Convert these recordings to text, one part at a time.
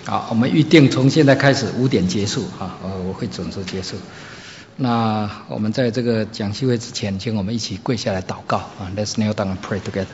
好，我们预定从现在开始5点结束啊，我会准时结束。那我们在这个讲习会之前，请我们一起跪下来祷告啊 ，Let's kneel down and pray together。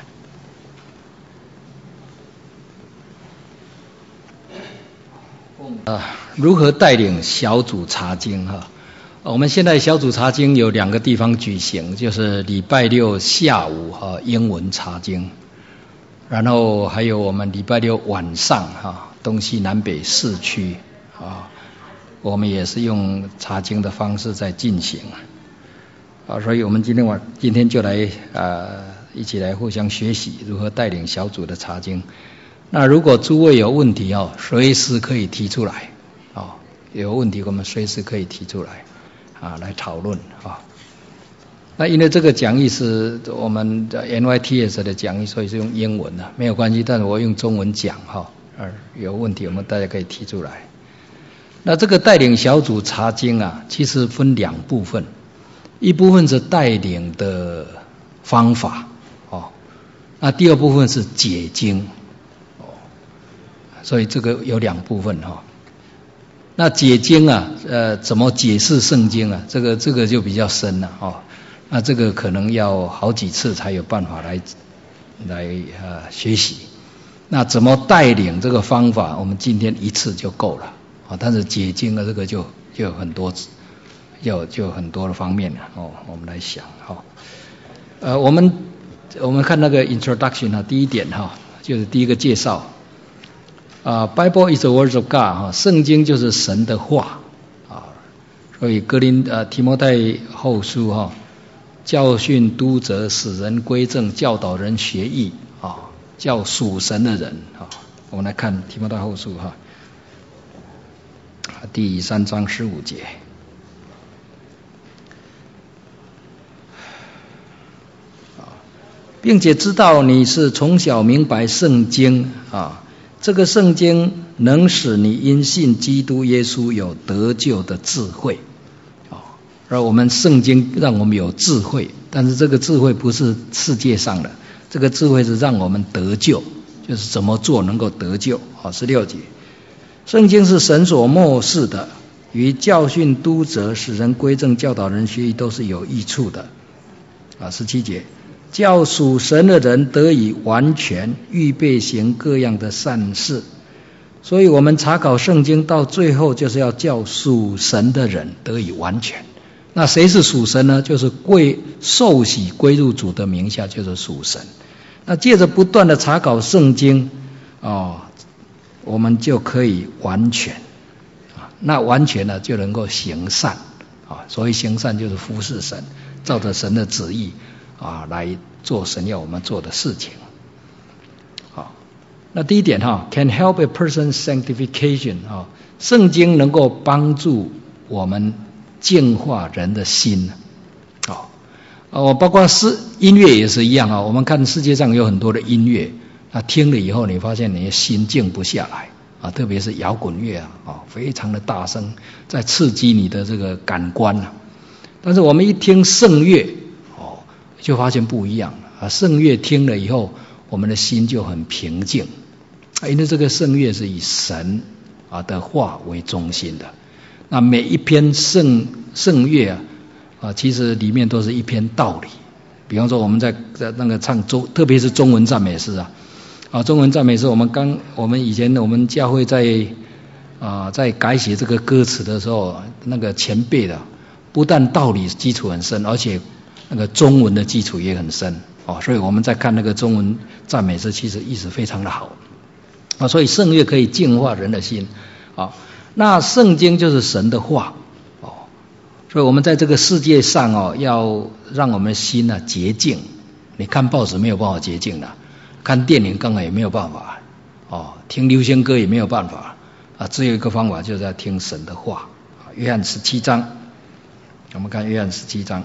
如何带领小组查经哈？我们现在小组查经有2个地方举行，就是礼拜六下午哈英文查经，然后还有我们礼拜六晚上哈东西南北4区啊，我们也是用查经的方式在进行啊，所以我们今天就来一起来互相学习如何带领小组的查经。那如果诸位有问题哦，随时可以提出来哦，有问题我们随时可以提出来啊，来讨论啊。那因为这个讲义是我们的 NYTS 的讲义，所以是用英文的，没有关系，但是我用中文讲哈，有问题我们大家可以提出来。那这个带领小组查经啊，其实分2部分，一部分是带领的方法哦，那第2部分是解经。所以这个有2部分哈。那解经啊，怎么解释圣经啊？这个就比较深了哦。那这个可能要好几次才有办法来学习。那怎么带领这个方法，我们今天1次就够了啊。但是解经的这个就有很多，就很多的方面了哦。我们来想哈。我们看那个 introduction 哈，第1点哈，就是第一个介绍。Bible is the word of God 圣经就是神的话啊，所以提摩太后书教训督责使人归正教导人学义啊，叫属神的人啊。我们来看提摩太后书第3章15节，并且知道你是从小明白圣经啊。这个圣经能使你因信基督耶稣有得救的智慧而我们圣经让我们有智慧，但是这个智慧不是世界上的，这个智慧是让我们得救，就是怎么做能够得救16节，圣经是神所默示的，与教训督责使人归正教导人学义都是有益处的17节，叫属神的人得以完全，预备行各样的善事。所以我们查考圣经到最后就是要叫属神的人得以完全。那谁是属神呢？就是受洗归入主的名下就是属神。那借着不断的查考圣经我们就可以完全那完全呢就能够行善所以行善就是服侍神，照着神的旨意来做神要我们做的事情。好，那第1点can help a person's sanctification 圣经能够帮助我们净化人的心。包括音乐也是一样我们看世界上有很多的音乐，听了以后你发现你的心静不下来特别是摇滚乐非常的大声，在刺激你的这个感官但是我们一听圣乐就发现不一样圣乐听了以后，我们的心就很平静因为这个圣乐是以神的话为中心的。那每一篇圣乐其实里面都是一篇道理。比方说我们在那个唱特别是中文赞美诗中文赞美诗我们以前我们教会在改写这个歌词的时候，那个前辈的不但道理基础很深，而且那个中文的基础也很深所以我们在看那个中文赞美诗，其实意思非常的好所以圣乐可以净化人的心那圣经就是神的话所以我们在这个世界上要让我们的心洁净。你看报纸没有办法洁净的，看电影刚好也没有办法听流行歌也没有办法只有一个方法，就是要听神的话。约翰17章，我们看约翰17章。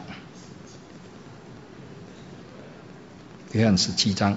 约翰17章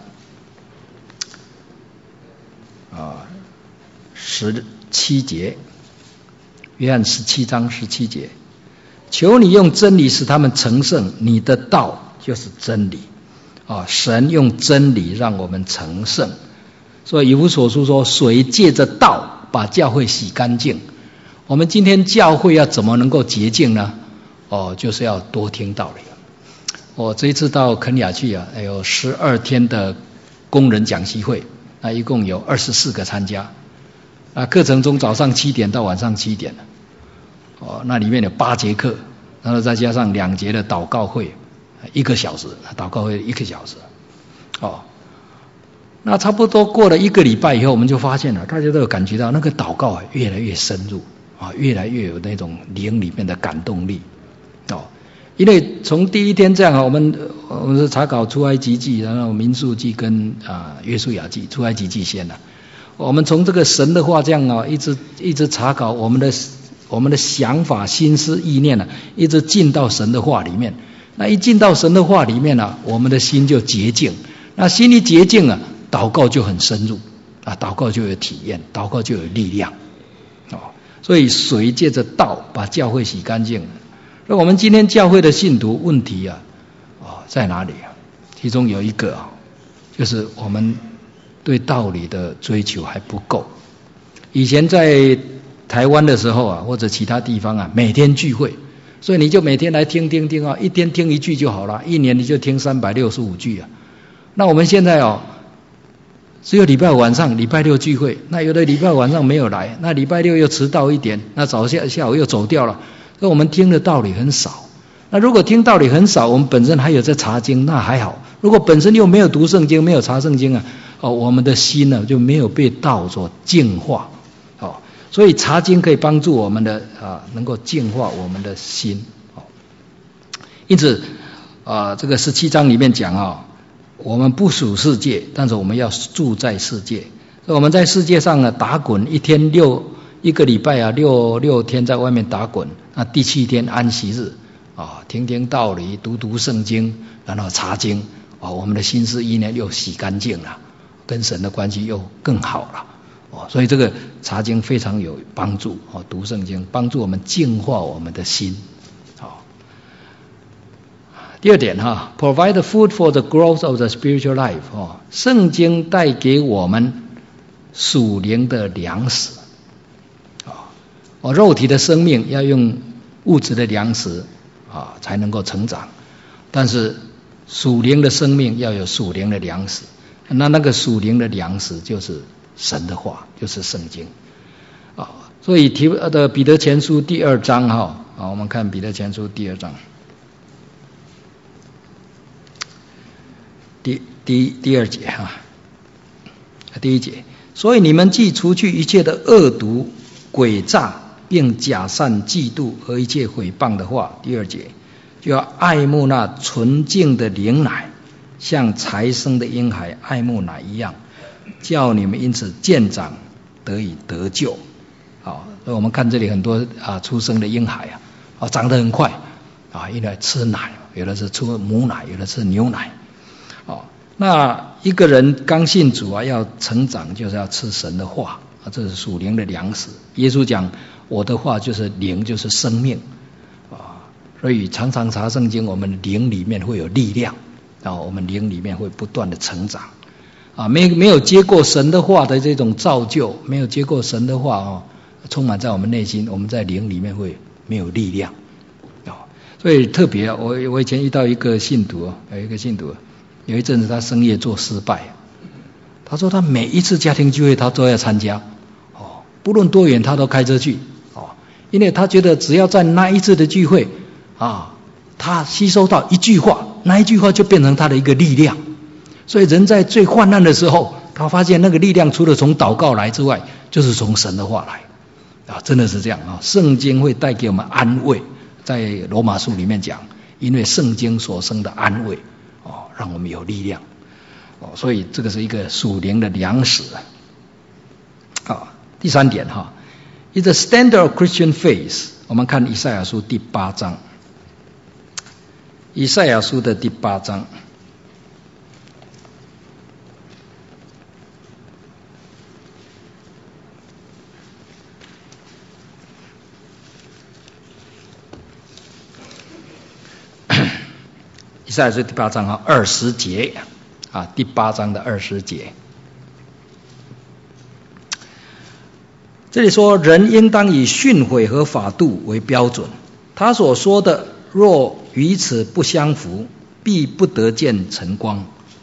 17节，约翰17章17节，求你用真理使他们成圣，你的道就是真理神用真理让我们成圣。所以以弗所书说，谁借着道把教会洗干净。我们今天教会要怎么能够洁净呢？就是要多听道理。我这一次到肯亚去啊，有12天的工人讲习会，一共有24个参加。课程从早上7点到晚上7点。那里面有8节课，然后再加上2节的祷告会，1个小时，祷告会1个小时。那差不多过了1个礼拜以后，我们就发现了，大家都有感觉到那个祷告越来越深入越来越有那种灵里面的感动力。因为从第一天这样，我们是查考出埃及记，然后民数记跟约书亚记，出埃及记先了。我们从这个神的话这样一直查考我们的想法、心思、意念一直进到神的话里面。那一进到神的话里面我们的心就洁净。那心一洁净祷告就很深入祷告就有体验，祷告就有力量。所以水借着道把教会洗干净。那我们今天教会的信徒问题在哪里其中有一个就是我们对道理的追求还不够。以前在台湾的时候或者其他地方每天聚会，所以你就每天来听一天听1句就好了，1年你就听365句那我们现在只有礼拜五晚上、礼拜六聚会，那有的礼拜晚上没有来，那礼拜六又迟到1点，那下午又走掉了，所以我们听的道理很少。那如果听道理很少，我们本身还有在查经，那还好。如果本身又没有读圣经，没有查圣经我们的心就没有被道所净化。所以查经可以帮助我们的能够净化我们的心。因此这个17章里面讲我们不属世界，但是我们要住在世界。所以我们在世界上打滚一个礼拜6天在外面打滚，那第7天安息日听听道理，读圣经，然后查经我们的心思意念又洗干净了，跟神的关系又更好了。所以这个查经非常有帮助读圣经帮助我们净化我们的心。第二点provide food for the growth of the spiritual life 圣经带给我们属灵的粮食肉体的生命要用物质的粮食才能够成长，但是属灵的生命要有属灵的粮食。那个属灵的粮食就是神的话，就是圣经所以彼得前书第2章我们看彼得前书第2章第2节第1节，所以你们既除去一切的恶毒、诡诈，并假善、嫉妒和一切毁谤的话，第2节，就要爱慕那纯净的灵奶，像才生的婴孩爱慕奶一样，叫你们因此渐长，得以得救。所以我们看这里很多出生的婴孩长得很快因为吃奶，有的是吃母奶，有的是牛奶那一个人刚信主要成长，就是要吃神的话这是属灵的粮食。耶稣讲我的话就是灵，就是生命所以常常查圣经，我们灵里面会有力量我们灵里面会不断的成长没有接过神的话的这种造就，没有接过神的话充满在我们内心，我们在灵里面会没有力量所以特别我以前遇到一个信徒有一个信徒有一阵子他生意做失败，他说他每一次家庭聚会他都要参加不论多远他都开车去因为他觉得只要在那一次的聚会他吸收到一句话，那一句话就变成他的一个力量。所以人在最患难的时候，他发现那个力量除了从祷告来之外，就是从神的话来真的是这样圣经会带给我们安慰，在罗马书里面讲，因为圣经所生的安慰让我们有力量所以这个是一个属灵的粮食第3点is the standard of Christian faith。 我们看以赛亚书第8章，以赛亚书的第8章以赛亚书第8章20节第8章的20节， 这里说人应当以训诲和法度为标准，他所说的若与此不相符，必不得见晨光。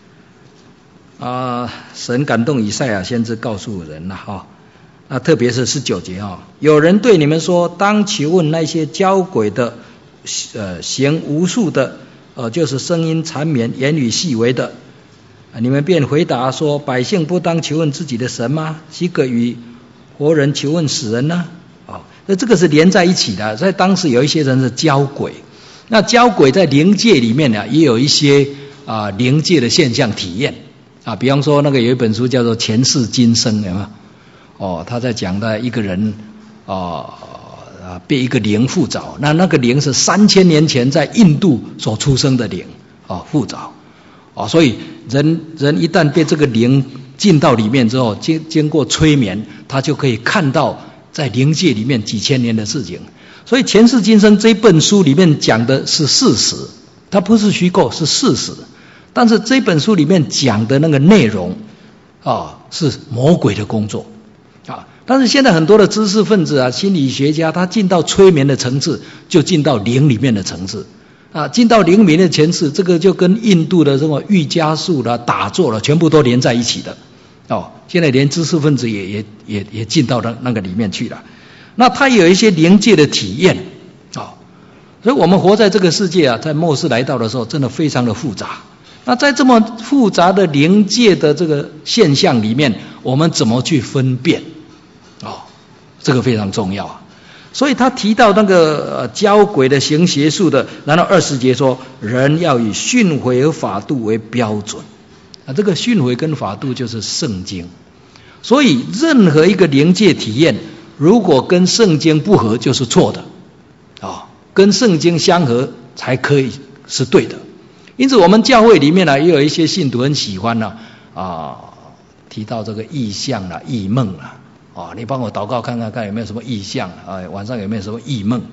神感动以赛亚先知告诉人了那特别是19节有人对你们说，当求问那些交鬼的行无术的就是声音缠绵言语细微的，你们便回答说，百姓不当求问自己的神吗？岂可与活人求问死人呢？那这个是连在一起的。在当时有一些人是交鬼，那交鬼在灵界里面呢，也有一些灵界的现象体验比方说那个有一本书叫做前世今生，有没有？他在讲的一个人被一个灵附着，那个灵是3000年前在印度所出生的灵附着所以人一旦被这个灵进到里面之后，经过催眠，他就可以看到在灵界里面几千年的事情。所以前世今生这本书里面讲的是事实，它不是虚构，是事实。但是这本书里面讲的那个内容是魔鬼的工作但是现在很多的知识分子心理学家，他进到催眠的层次，就进到灵里面的层次进到灵里面的层次，这个就跟印度的什么瑜伽术啦、打坐啦，全部都连在一起的现在连知识分子也进到那个里面去了。那他有一些灵界的体验所以我们活在这个世界在末世来到的时候，真的非常的复杂。那在这么复杂的灵界的这个现象里面，我们怎么去分辨这个非常重要所以他提到那个交鬼的行邪术的，然后20节说人要以训诲和法度为标准这个训诲跟法度就是圣经。所以任何一个灵界体验如果跟圣经不合就是错的跟圣经相合才可以是对的。因此我们教会里面也有一些信徒很喜欢提到这个异象异梦你帮我祷告看看有没有什么异象晚上有没有什么异梦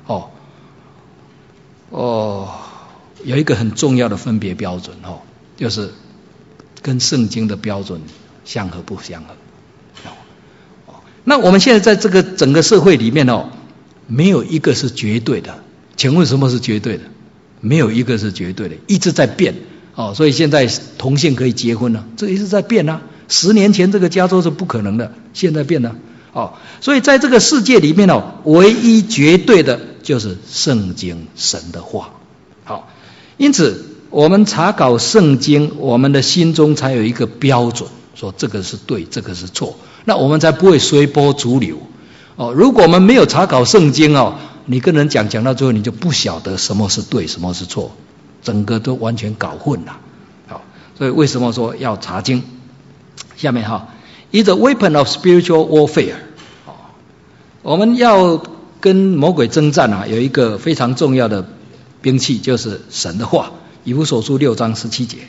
有一个很重要的分别标准就是跟圣经的标准相合不相合那我们现在在这个整个社会里面没有一个是绝对的。请问什么是绝对的？没有一个是绝对的，一直在变所以现在同性可以结婚了，这一直在变10年前这个加州是不可能的，现在变了所以在这个世界里面唯一绝对的就是圣经神的话因此我们查考圣经，我们的心中才有一个标准，说这个是对，这个是错，那我们才不会随波逐流如果我们没有查考圣经你跟人讲到最后，你就不晓得什么是对，什么是错，整个都完全搞混了所以为什么说要查经？下面is a weapon of spiritual warfare 我们要跟魔鬼征战有一个非常重要的兵器，就是神的话。以弗所书6章17节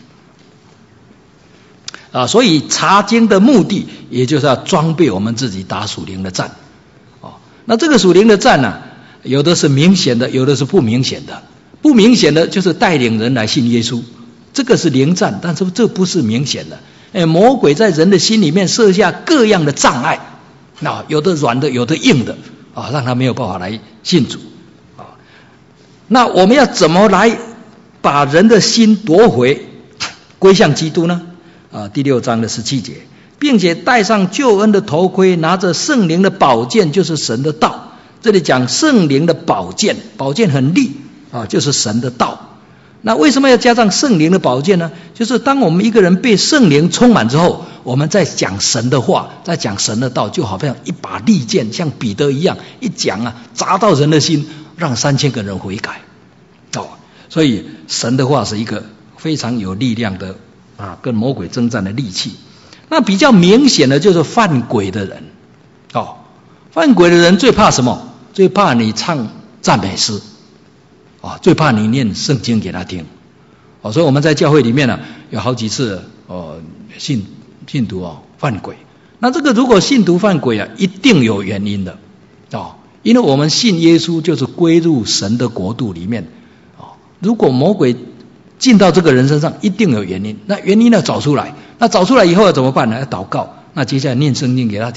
所以查经的目的也就是要装备我们自己打属灵的战那这个属灵的战有的是明显的，有的是不明显的。不明显的就是带领人来信耶稣，这个是灵战，但是这不是明显的魔鬼在人的心里面设下各样的障碍有的软的，有的硬的让他没有办法来信主那我们要怎么来把人的心夺回归向基督呢？第6章的17节，并且戴上救恩的头盔，拿着圣灵的宝剑，就是神的道。这里讲圣灵的宝剑，宝剑很利就是神的道。那为什么要加上圣灵的宝剑呢？就是当我们一个人被圣灵充满之后，我们在讲神的话，在讲神的道，就好像一把利剑，像彼得一样一讲砸到人的心，让3000个人悔改所以神的话是一个非常有力量的跟魔鬼征战的利器。那比较明显的就是犯鬼的人犯鬼的人最怕什么？最怕你唱赞美诗最怕你念圣经给他听所以我们在教会里面有好几次信徒犯鬼。那这个如果信徒犯鬼一定有原因的因为我们信耶稣就是归入神的国度里面如果魔鬼进到这个人身上，一定有原因，那原因要找出来。那找出来以后要怎么办呢？要祷告。那接下来念圣经给他听，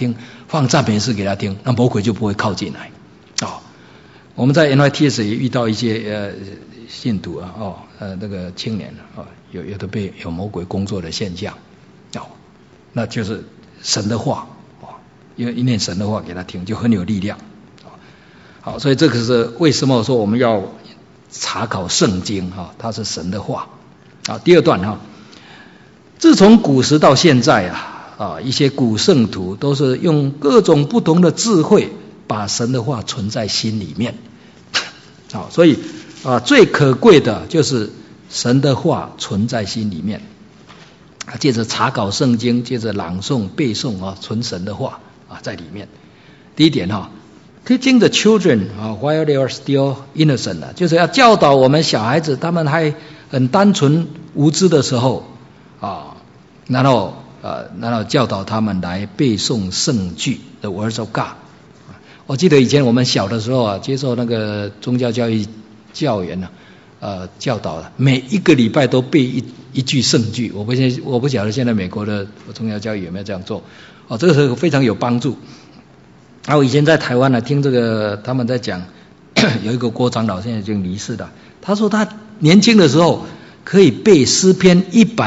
放赞美诗给他听，那魔鬼就不会靠近来。我们在 NYTS 也遇到一些信徒那个青年有的有魔鬼工作的现象，那就是神的话因为一念神的话给他听，就很有力量。好，所以这个是为什么说我们要查考圣经它是神的话。第二段自从古时到现在一些古圣徒都是用各种不同的智慧把神的话存在心里面。所以最可贵的就是神的话存在心里面，借着查考圣经，借着朗诵背诵存神的话在里面。第一点teaching the children while they are still innocent 就是要教导我们小孩子，他们还很单纯无知的时候然后教导他们来背诵圣句 the words of God。我记得以前我们小的时候接受那个宗教教育教员教导每一个礼拜都背一句圣句。我不晓得现在美国的宗教教育有没有这样做这个是非常有帮助。我以前在台湾听这个他们在讲有一个郭长老现在已经离世了，他说他年轻的时候可以背诗篇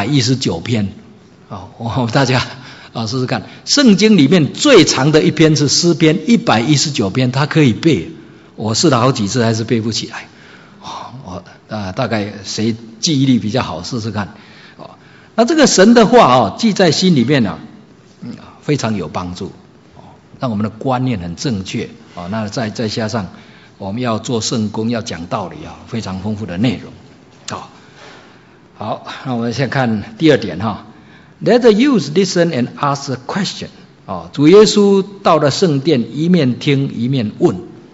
119篇我们大家试试看，圣经里面最长的一篇是诗篇119篇，他可以背。我试了好几次还是背不起来。大概谁记忆力比较好试试看。那这个神的话记在心里面非常有帮助让我们的观念很正确那再加上我们要做圣工要讲道理非常丰富的内容。好，那我们先看第二点Let the youth listen and ask a question 主耶稣到了圣殿一面听一面问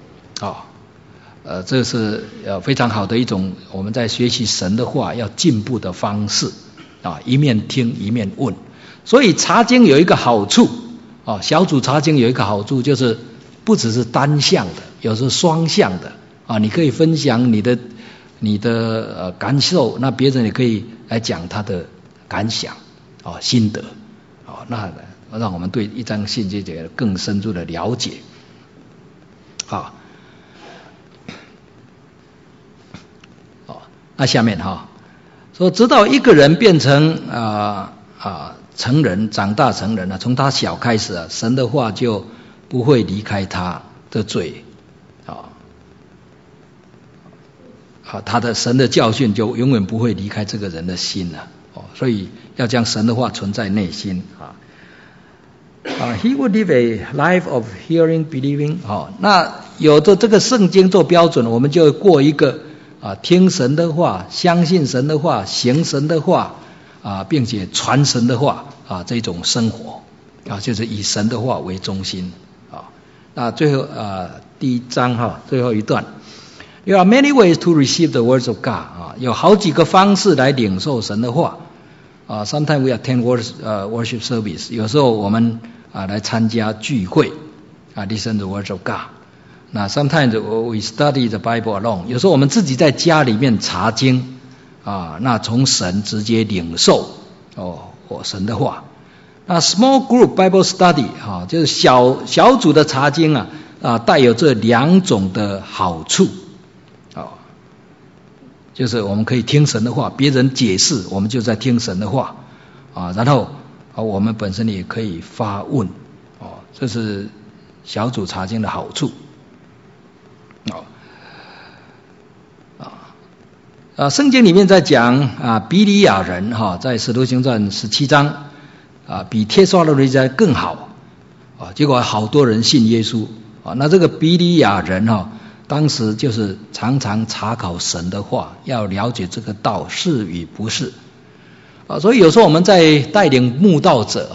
这是非常好的一种我们在学习神的话要进步的方式一面听一面问。所以查经有一个好处小组查经有一个好处，就是不只是单向的，有时候双向的你可以分享你的感受，那别人也可以来讲他的感想心得那让我们对一章信息更深入的了解那下面说直到一个人变成成人，长大成人从他小开始神的话就不会离开他的嘴他的神的教训就永远不会离开这个人的心所以要将神的话存在内心He would live a life of hearing, believing 那有的这个圣经做标准，我们就过一个听神的话，相信神的话，行神的话并且传神的话这种生活就是以神的话为中心那最后第一章最后一段There are many ways to receive the words of God 有好几个方式来领受神的话Sometimes we attend worship service 有时候我们来参加聚会listen the words of God那 sometimes we study the Bible alone 有时候我们自己在家里面查经那从神直接领受神的话那 small group Bible study 就是小组的查经带有这两种的好处就是我们可以听神的话，别人解释我们就在听神的话然后我们本身也可以发问这是小组查经的好处圣经里面在讲比利亚人在使徒行传17章比帖撒罗尼迦更好结果好多人信耶稣那这个比利亚人当时就是常常查考神的话，要了解这个道是与不是所以有时候我们在带领慕道者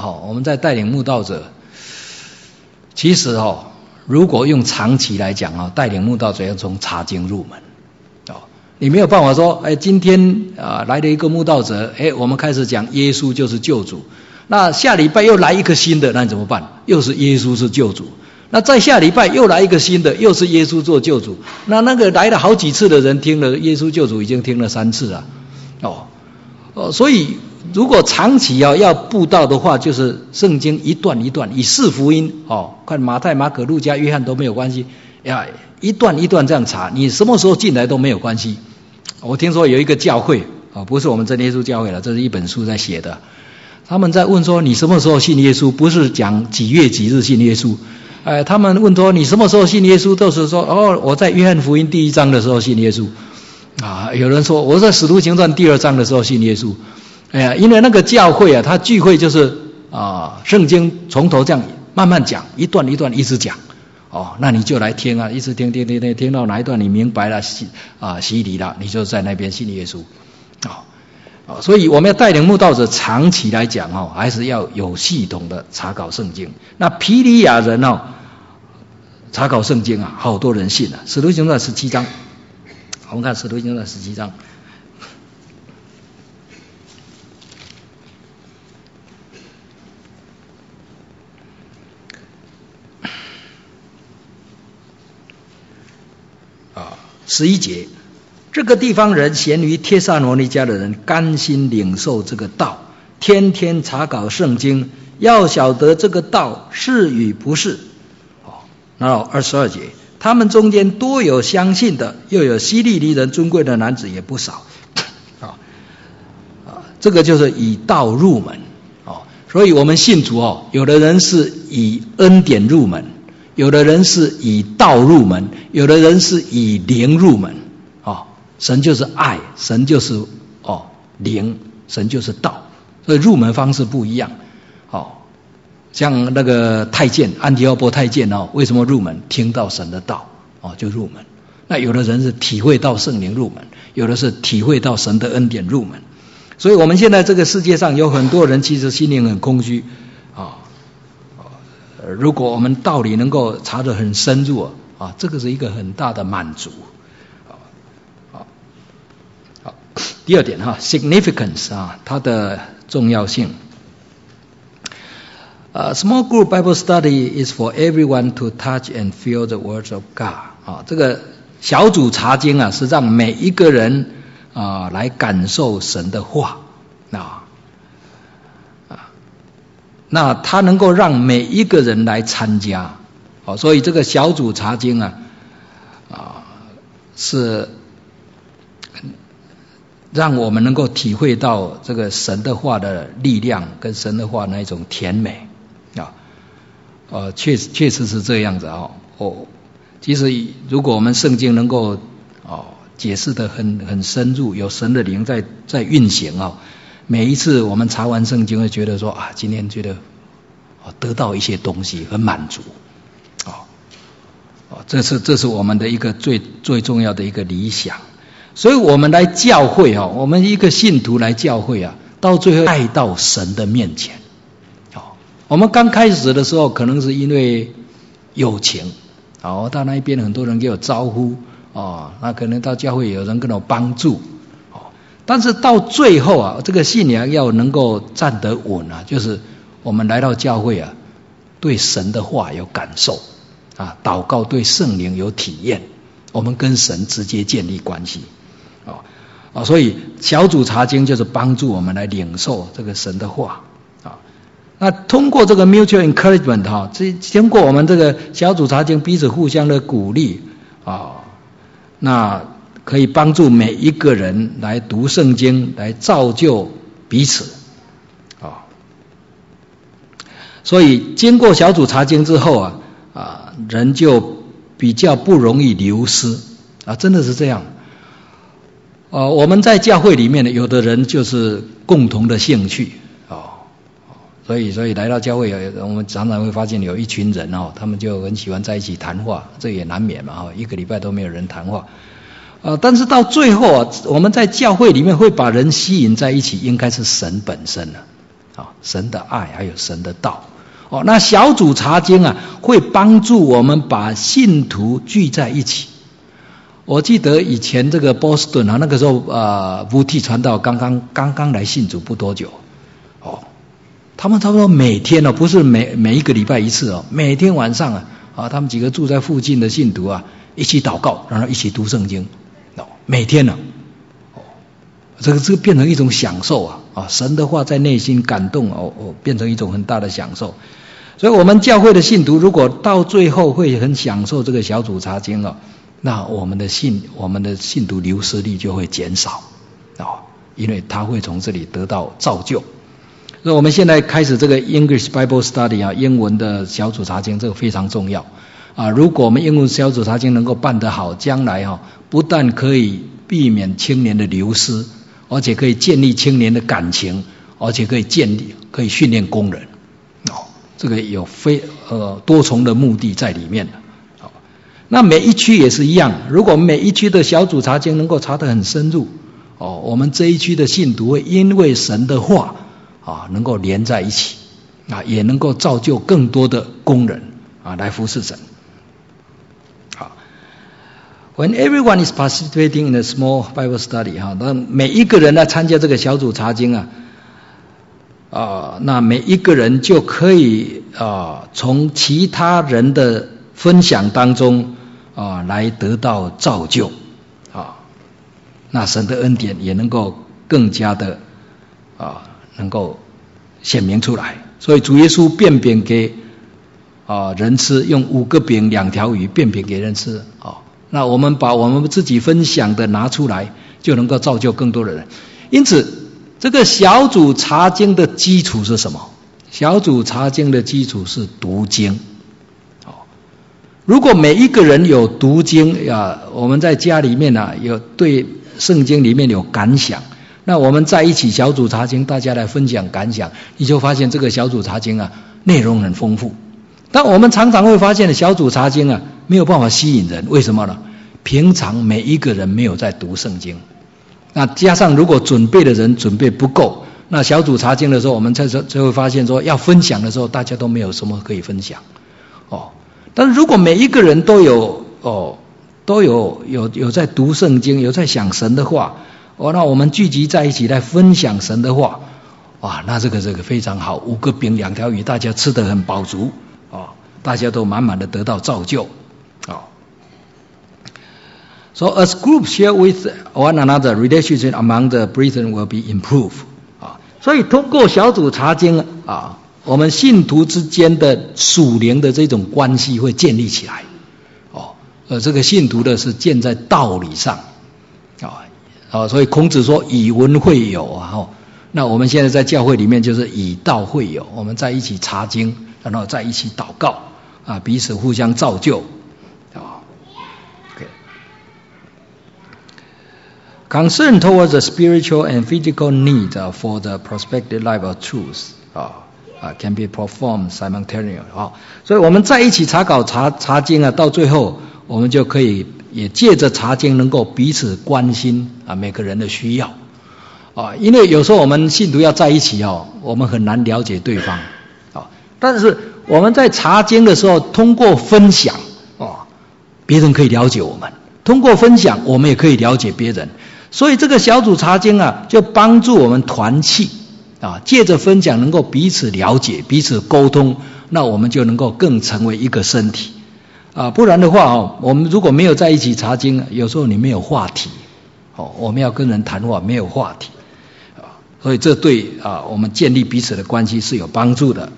其实如果用长期来讲带领慕道者要从查经入门你没有办法说今天来了一个慕道者我们开始讲耶稣就是救主，那下礼拜又来一个新的，那你怎么办？又是耶稣是救主，那再下礼拜又来一个新的，又是耶稣做救主，那个来了好几次的人听了耶稣救主已经听了3次了所以如果长期要布道的话，就是圣经一段一段，以四福音看马太、马可、路加、约翰都没有关系，一段一段这样查，你什么时候进来都没有关系。我听说有一个教会不是我们真耶稣教会了，这是一本书在写的。他们在问说你什么时候信耶稣，不是讲几月几日信耶稣，他们问说你什么时候信耶稣，都是说我在约翰福音第1章的时候信耶稣有人说我在使徒行传第2章的时候信耶稣。因为那个教会他聚会就是圣经从头这样慢慢讲，一段一段一直讲那你就来听一直听到哪一段你明白了洗礼了，你就在那边信耶稣所以我们要带领慕道者长期来讲还是要有系统的查考圣经。那庇哩亚人查考圣经好多人信使徒行传17章，我们看使徒行传17章。11节，这个地方人咸于帖撒罗尼迦的人甘心领受这个道，天天查考圣经，要晓得这个道是与不是。然后22节，他们中间多有相信的，又有希利尼人尊贵的男子也不少。这个就是以道入门所以我们信主有的人是以恩典入门，有的人是以道入门，有的人是以灵入门神就是爱，神就是灵，神就是道，所以入门方式不一样像那个太监安提阿波太监为什么入门？听到神的道就入门。那有的人是体会到圣灵入门，有的是体会到神的恩典入门。所以我们现在这个世界上有很多人其实心灵很空虚如果我们道理能够查得很深入这个是一个很大的满足第二点significance 它的重要性。Small group Bible study is for everyone to touch and feel the words of God 这个小组查经是让每一个人来感受神的话那他能够让每一个人来参加所以这个小组查经是让我们能够体会到这个神的话的力量跟神的话那一种甜美确实是这样子其实如果我们圣经能够解释得很深入，有神的灵在运行每一次我们查完圣经会觉得说今天觉得得到一些东西，很满足这是我们的一个最重要的一个理想。所以我们来教会我们一个信徒来教会到最后带到神的面前我们刚开始的时候可能是因为友情到那一边很多人给我招呼那可能到教会有人跟我帮助但是到最后这个信仰要能够站得稳就是我们来到教会对神的话有感受祷告对圣灵有体验，我们跟神直接建立关系所以小组查经就是帮助我们来领受这个神的话那通过这个 mutual encouragement 经过我们这个小组查经彼此互相的鼓励那可以帮助每一个人来读圣经，来造就彼此所以经过小组查经之后人就比较不容易流失真的是这样我们在教会里面有的人就是共同的兴趣所以来到教会我们常常会发现有一群人他们就很喜欢在一起谈话，这也难免嘛一个礼拜都没有人谈话但是到最后我们在教会里面会把人吸引在一起，应该是神本身神的爱还有神的道那小组查经会帮助我们把信徒聚在一起。我记得以前这个波士顿那个时候VT 传道刚刚来信主不多久他们差不多每天不是每一个礼拜一次每天晚上他们几个住在附近的信徒一起祷告，然后一起读圣经每天这个变成一种享受神的话在内心感动变成一种很大的享受。所以我们教会的信徒如果到最后会很享受这个小组查经那我们的信徒流失率就会减少因为他会从这里得到造就。所以我们现在开始这个 English Bible Study 英文的小组查经，这个非常重要如果我们英文小组查经能够办得好，将来不但可以避免青年的流失，而且可以建立青年的感情，而且可以训练工人这个有多重的目的在里面那每一区也是一样，如果每一区的小组查经能够查得很深入我们这一区的信徒会因为神的话能够连在一起也能够造就更多的工人来服侍神。When everyone is participating in a small Bible study 那每一个人来参加这个小组查经那每一个人就可以从其他人的分享当中来得到造就那神的恩典也能够更加的能够显明出来。所以主耶稣变饼给人吃，用5个饼2条鱼变饼给人吃那我们把我们自己分享的拿出来，就能够造就更多的人。因此这个小组查经的基础是什么？小组查经的基础是读经如果每一个人有读经我们在家里面有对圣经里面有感想，那我们在一起小组查经，大家来分享感想，你就发现这个小组查经内容很丰富。但我们常常会发现小组查经没有办法吸引人，为什么呢？平常每一个人没有在读圣经，那加上如果准备的人准备不够，那小组查经的时候，我们就会发现说要分享的时候，大家都没有什么可以分享但是如果每一个人都有在读圣经，有在想神的话那我们聚集在一起来分享神的话那这个非常好，5个饼2条鱼，大家吃得很饱足大家都满满的得到造就So as groups share with one another, relationship among the brethren will be improved. 所以通过小组查经我们信徒之间的属灵的这种关系会建立起来这个信徒的是建在道理上所以孔子说以文会友那我们现在在教会里面就是以道会友，我们在一起查经，然后在一起祷告彼此互相造就Concern towards the spiritual and physical need for the prospective life of truth can be performed simultaneously 所以我们在一起查经到最后我们就可以也借着查经能够彼此关心每个人的需要因为有时候我们信徒要在一起我们很难了解对方但是我们在查经的时候通过分享别人可以了解我们，通过分享我们也可以了解别人，所以这个小组查经就帮助我们团契借着分享能够彼此了解彼此沟通，那我们就能够更成为一个身体不然的话我们如果没有在一起查经，有时候你没有话题我们要跟人谈话没有话题所以这对我们建立彼此的关系是有帮助的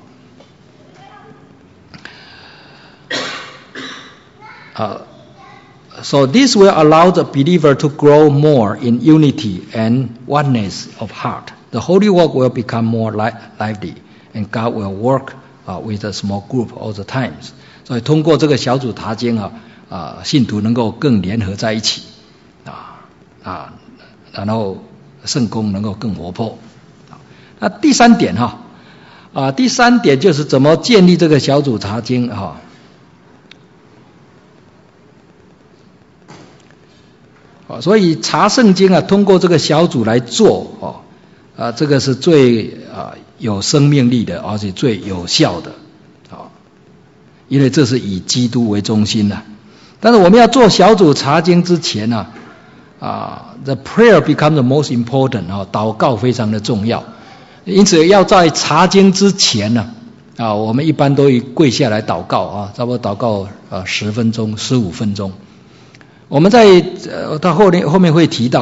So this will allow the believer to grow more in unity and oneness of heart. The holy work will become more lively, and God will work with a small group all the times. 所以通过这个小组查经信徒能够更联合在一起然后圣工能够更活泼那第三点第三点就是怎么建立这个小组查经所以查圣经通过这个小组来做这个是最有生命力的，而且最有效的因为这是以基督为中心的。但是我们要做小组查经之前the prayer becomes the most important 祷告非常的重要。因此要在查经之前我们一般都会跪下来祷告差不多祷告10分钟15分钟。我们在到后面会提到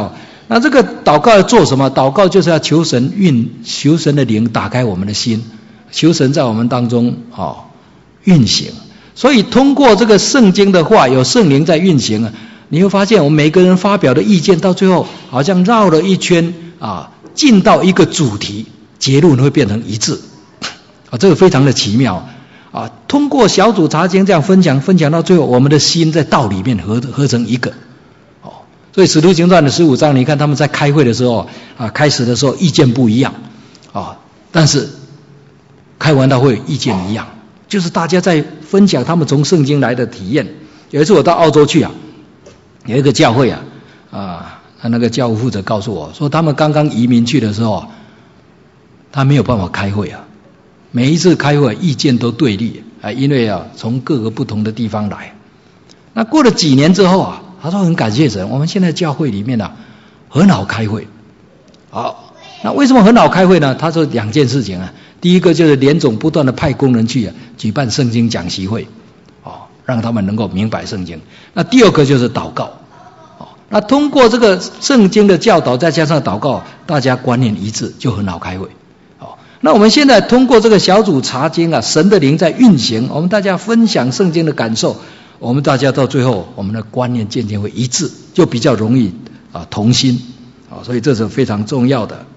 那这个祷告要做什么？祷告就是要求神的灵打开我们的心，求神在我们当中运行。所以通过这个圣经的话，有圣灵在运行啊，你会发现我们每个人发表的意见到最后好像绕了一圈进到一个主题，结论会变成一致这个非常的奇妙通过小组查经这样分享到最后，我们的心在道里面合成一个所以使徒行传的15章，你看他们在开会的时候开始的时候意见不一样但是开完大会意见一样，就是大家在分享他们从圣经来的体验。有一次我到澳洲去有一个教会那个教务负责告诉我说，他们刚刚移民去的时候他没有办法开会每一次开会意见都对立因为从各个不同的地方来。那过了几年之后他说很感谢神，我们现在教会里面很好开会。那为什么很好开会呢？他说2件事情第一个就是联总不断的派工人去举办圣经讲习会让他们能够明白圣经。那第二个就是祷告那通过这个圣经的教导再加上祷告，大家观念一致，就很好开会那我们现在通过这个小组查经神的灵在运行，我们大家分享圣经的感受，我们大家到最后我们的观念渐渐会一致，就比较容易同心所以这是非常重要的。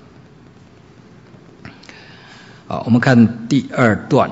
我们看第2段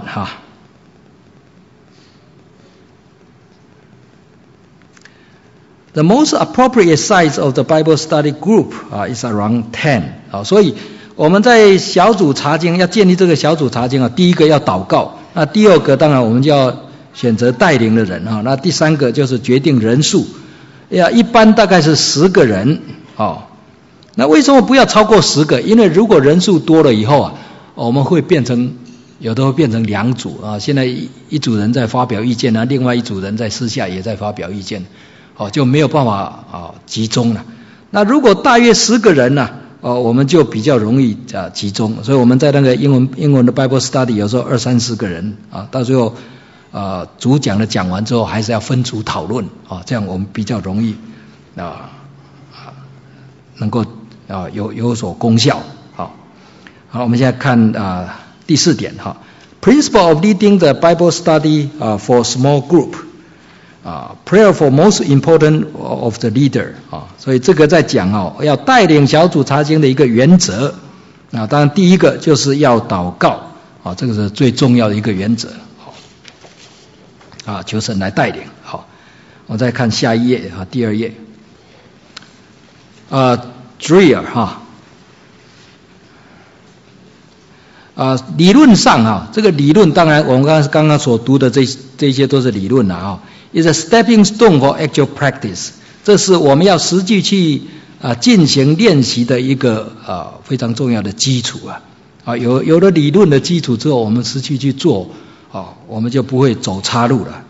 The most appropriate size of the Bible study group is around 10所以我们在小组查经要建立这个小组查经第一个要祷告，那第二个当然我们就要选择带领的人那第三个就是决定人数一般大概是10个人那为什么不要超过10个？因为如果人数多了以后我们会有的会变成2组现在一组人在发表意见另外一组人在私下也在发表意见就没有办法集中了。那如果大约10个人我们就比较容易集中。所以我们在那个英文的 Bible Study 有时候20-30个人到最后主讲的讲完之后还是要分组讨论这样我们比较容易能够有所功效。好，我们现在看第4点Principle of leading the Bible study for small group prayer for most important of the leader 所以这个在讲要带领小组查经的一个原则当然第一个就是要祷告这个是最重要的一个原则求神来带领。好，我再看下一页第2页Dreher理论上这个理论当然我们刚刚所读的这些都是理论is a stepping stone for actual practice 这是我们要实际去进行练习的一个非常重要的基础有了理论的基础之后，我们实际去做我们就不会走岔路了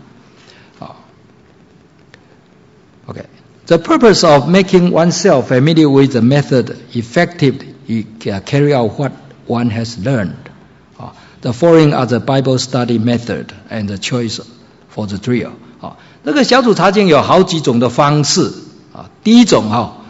OK The purpose of making oneself familiar with the method effectively carry out what one has learned the following are the Bible study method and the choice for the drill 这个小组查经有好几种的方式第一种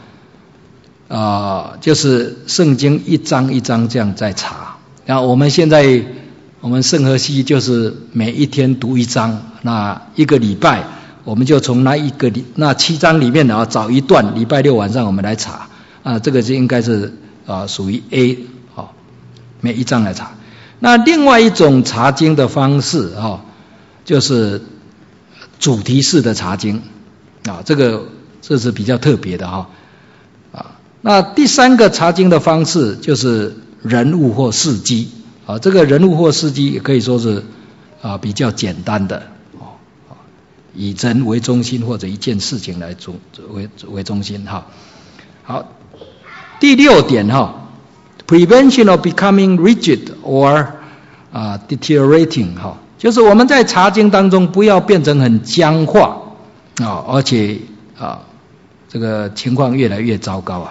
就是圣经一章一章这样在查。然后我们现在我们圣和系就是每一天读1章，那一个礼拜我们就从那7章里面找一段，礼拜6晚上我们来查这个就应该是属于 A 每一章来查。那另外一种查经的方式就是主题式的查经这是比较特别的那第3个查经的方式就是人物或事迹这个人物或事迹也可以说是比较简单的以人为中心或者一件事情来为中心好，第6点Prevention of becoming rigid or deteriorating 就是我们在查经当中不要变成很僵化而且这个情况越来越糟糕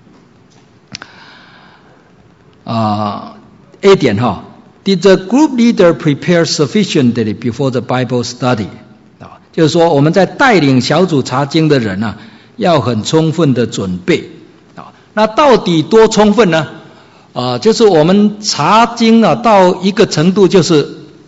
A 点Did the group leader prepare sufficiently before the Bible study 就是说我们在带领小组查经的人要很充分的准备那到底多充分呢？就是我们查经啊，到一个程度，就是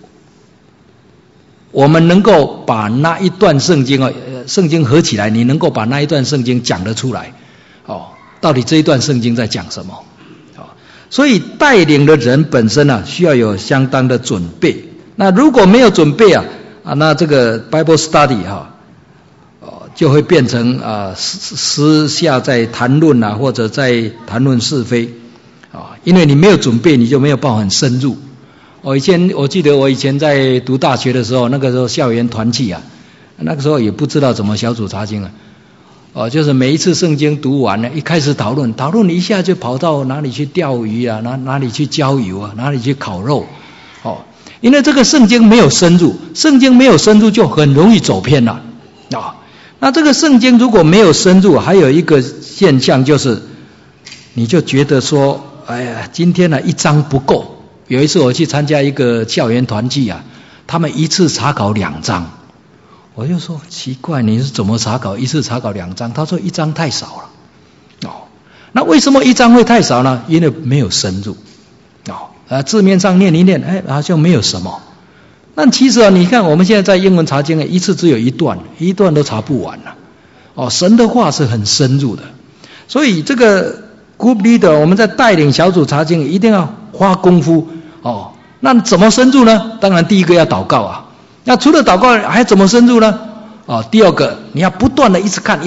我们能够把那一段圣经啊，圣经合起来，你能够把那一段圣经讲得出来，到底这一段圣经在讲什么？所以带领的人本身啊，需要有相当的准备。那如果没有准备那这个 Bible Study 就会变成私下在谈论或者在谈论是非因为你没有准备，你就没有办法很深入。我记得我以前在读大学的时候，那个时候校园团契那个时候也不知道怎么小组查经就是每一次圣经读完了，一开始讨论一下就跑到哪里去钓鱼哪里去郊游哪里去烤肉因为这个圣经没有深入，圣经没有深入就很容易走偏了那这个圣经如果没有深入，还有一个现象就是，你就觉得说，哎呀，今天一章不够。有一次我去参加一个校园团契他们一次查考2章，我就说奇怪，你是怎么查考？一次查考2章？他说1章太少了。那为什么1章会太少呢？因为没有深入。字面上念一念，好像没有什么。那其实你看我们现在在英文查经一次只有一段都查不完了。神的话是很深入的，所以这个 group leader 我们在带领小组查经一定要花功夫那怎么深入呢？当然第一个要祷告那除了祷告还怎么深入呢？第二个你要不断的一直看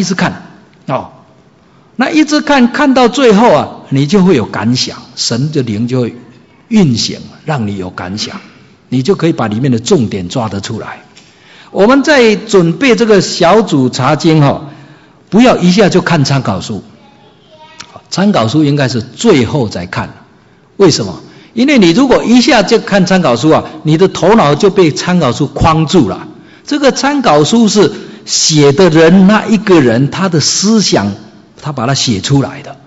那一直看到最后你就会有感想，神的灵就会运行，让你有感想，你就可以把里面的重点抓得出来。我们在准备这个小组查经不要一下就看参考书，参考书应该是最后再看。为什么？因为你如果一下就看参考书你的头脑就被参考书框住了。这个参考书是写的人那一个人他的思想，他把它写出来的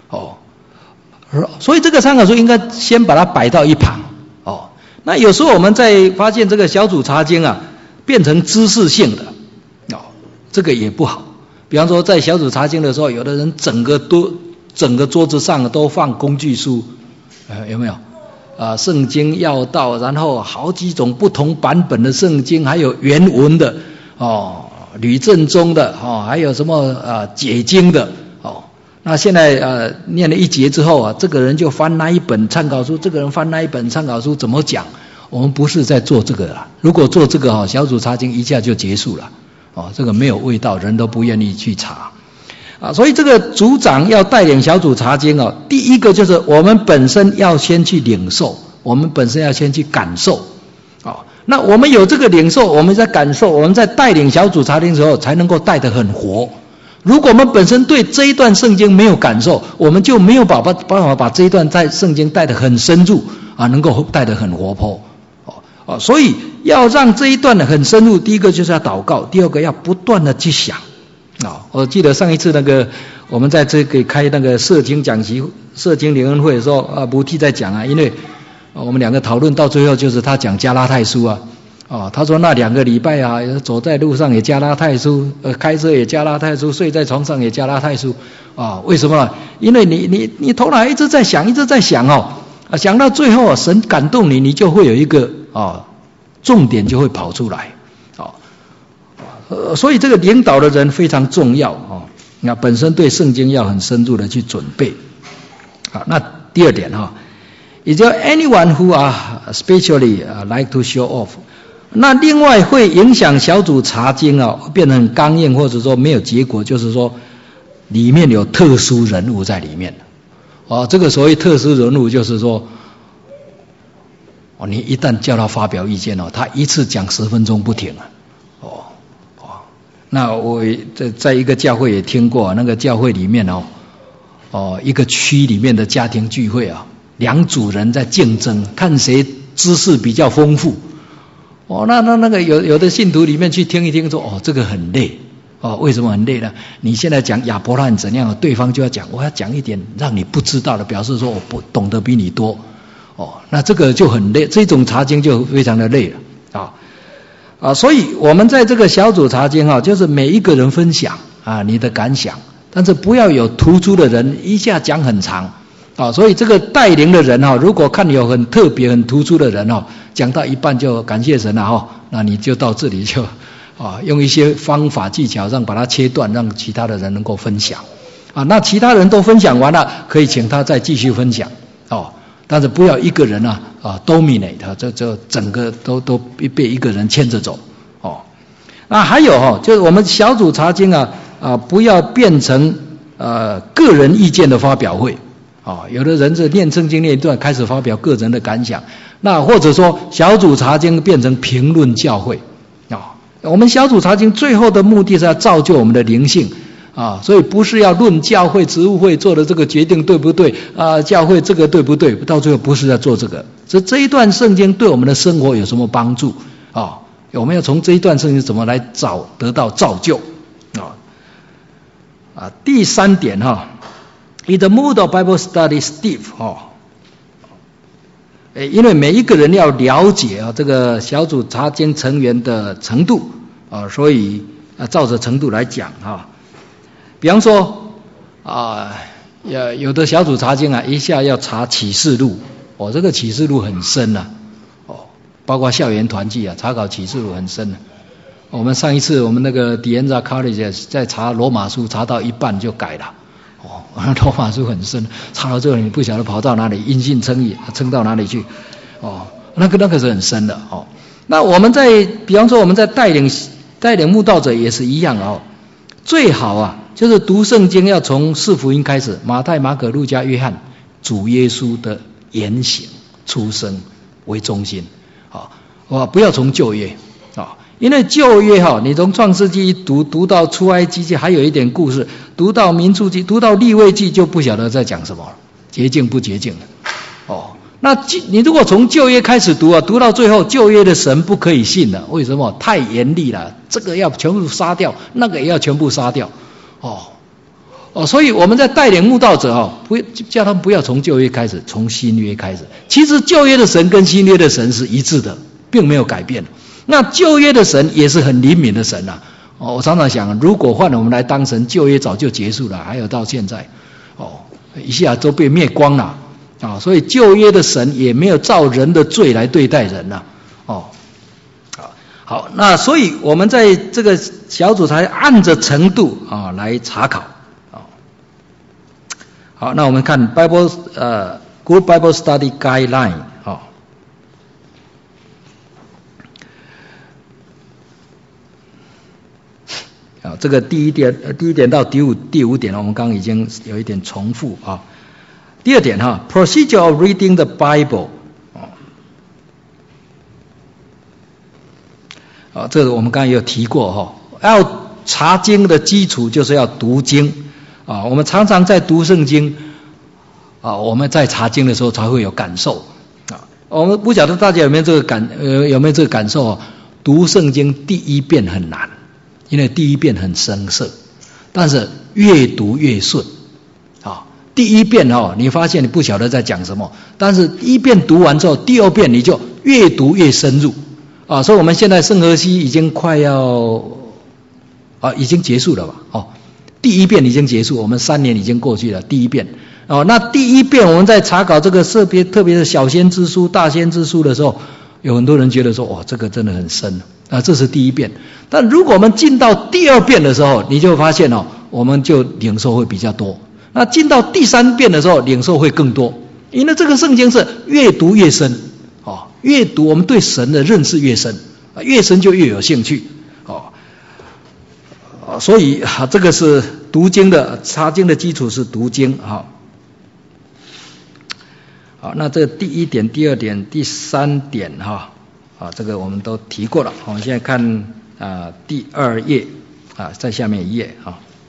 所以这个参考书应该先把它摆到一旁那有时候我们在发现这个小组查经变成知识性的这个也不好。比方说在小组查经的时候，有的人整个桌子上都放工具书有没有圣经要道，然后好几种不同版本的圣经，还有原文的吕正中的还有什么解经的那现在念了一节之后这个人就翻那一本参考书，这个人翻那一本参考书怎么讲？我们不是在做这个啦。如果做这个小组查经一下就结束了这个没有味道，人都不愿意去查所以这个组长要带领小组查经第一个就是我们本身要先去领受，我们本身要先去感受那我们有这个领受，我们在感受，我们在带领小组查经的时候才能够带得很活。如果我们本身对这一段圣经没有感受，我们就没有办法把这一段在圣经带得很深入能够带得很活泼所以要让这一段很深入，第一个就是要祷告，第二个要不断的去想我记得上一次我们在这个开那个社经讲习、社经灵恩会的时候母弟在讲因为我们两个讨论到最后就是他讲加拉太书他说那2个礼拜走在路上也加拉太书，开车也加拉太书，睡在床上也加拉太书为什么？因为你头脑一直在想想到最后神感动你，你就会有一个重点就会跑出来所以这个领导的人非常重要那本身对圣经要很深入的去准备那第二点Is there anyone who spiritually like to show off？ 那另外会影响小组查经变得很刚硬，或者说没有结果，就是说里面有特殊人物在里面这个所谓特殊人物就是说你一旦叫他发表意见他一次讲10分钟不停那我在一个教会也听过，那个教会里面一个区里面的家庭聚会2组人在竞争，看谁知识比较丰富那个有的信徒里面去听一听说这个很累为什么很累呢？你现在讲亚伯拉罕怎样对方就要讲我要讲一点让你不知道的，表示说我不懂得比你多那这个就很累，这种查经就非常的累了所以我们在这个小组查经就是每一个人分享你的感想， 但是不要有突出的人一下讲很长啊。所以这个带领的人如果看有很特别很突出的人讲到一半就感谢神了那你就到这里就用一些方法技巧把它切断，让其他的人能够分享那其他人都分享完了，可以请他再继续分享但是不要一个人dominate 这整个都被一个人牵着走那还有就是我们小组查经不要变成个人意见的发表会有的人是念圣经念一段开始发表个人的感想，那或者说小组查经变成评论教会我们小组查经最后的目的是要造就我们的灵性所以不是要论教会植物会做的这个决定对不对教会这个对不对，到最后不是在做这个。所以这一段圣经对我们的生活有什么帮助我们要从这一段圣经怎么来得到造就第三点In the mood of Bible study, Steve 因为每一个人要了解这个小组查经成员的程度所以照着程度来讲比方说有的小组查经一下要查启示录这个启示录很深包括校园团契查考启示录很深我们上一次我们那个 Dianza College 在查罗马书查到一半就改了罗马书很深，查到这个你不晓得跑到哪里，因信称义称到哪里去那个是很深的那我们比方说我们在带领慕道者也是一样最好就是读圣经要从四福音开始，马太马可路加约翰，主耶稣的言行出生为中心不要从旧约因为旧约你从创世纪读到出埃及记还有一点故事，读到民数记读到利未记就不晓得在讲什么了，洁净不洁净那你如果从旧约开始读读到最后旧约的神不可以信了，为什么？太严厉了，这个要全部杀掉，那个也要全部杀掉所以我们在带领慕道者叫他们不要从旧约开始，从新约开始。其实旧约的神跟新约的神是一致的，并没有改变。那旧约的神也是很灵敏的神我常常想，如果换了我们来当神，旧约早就结束了，还有到现在一下都被灭光了所以旧约的神也没有照人的罪来对待人好，那所以我们在这个小组才按着程度来查考好，那我们看 Good Bible Study Guideline这个第一点到第五点我们刚刚已经有一点重复第二点Procedure of reading the Bible 这个我们刚刚也有提过要查经的基础就是要读经我们常常在读圣经我们在查经的时候才会有感受我们不晓得大家有没有这个感受读圣经第一遍很难，因为第一遍很生涩，但是越读越顺第一遍你发现你不晓得在讲什么，但是一遍读完之后第二遍你就越读越深入所以我们现在圣荷西已经快要已经结束了吧第一遍已经结束，我们3年已经过去了第一遍那第一遍我们在查考这个特别是小先知书大先知书的时候，有很多人觉得说这个真的很深这是第一遍。但如果我们进到第二遍的时候，你就会发现我们就领受会比较多。那进到第3遍的时候，领受会更多，因为这个圣经是越读越深越读我们对神的认识越深，越深就越有兴趣所以这个是读经的查经的基础是读经好，那这第1点、第2点、第3点这个我们都提过了。我们现在看第2页在下面1页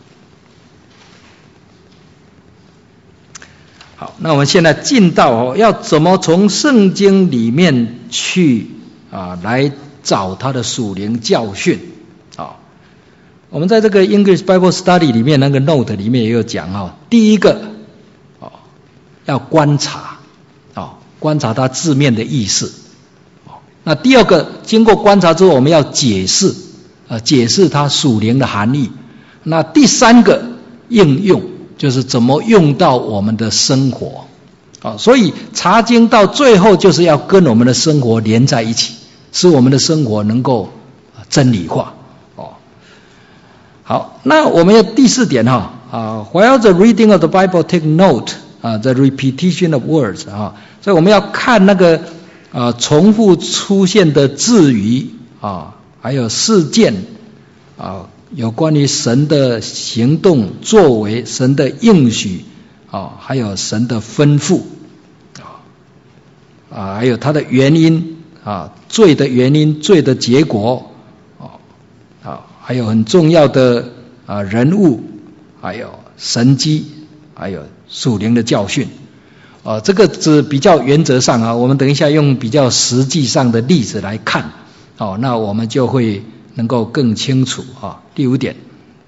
好，那我们现在进到要怎么从圣经里面去来找它的属灵教训我们在这个 English Bible Study 里面那个 note 里面也有讲第一个要观察观察它字面的意思那第二个经过观察之后我们要解释它属灵的含义。那第3个应用，就是怎么用到我们的生活。所以查经到最后就是要跟我们的生活连在一起，使我们的生活能够真理化。好，那我们要第4点while the reading of the Bible take note the repetition of words 所以我们要看那个重复出现的字语还有事件有关于神的行动作为，神的应许还有神的吩咐还有它的原因罪的原因，罪的结果还有很重要的人物，还有神迹，还有属灵的教训这个是比较原则上我们等一下用比较实际上的例子来看那我们就会能够更清楚第5点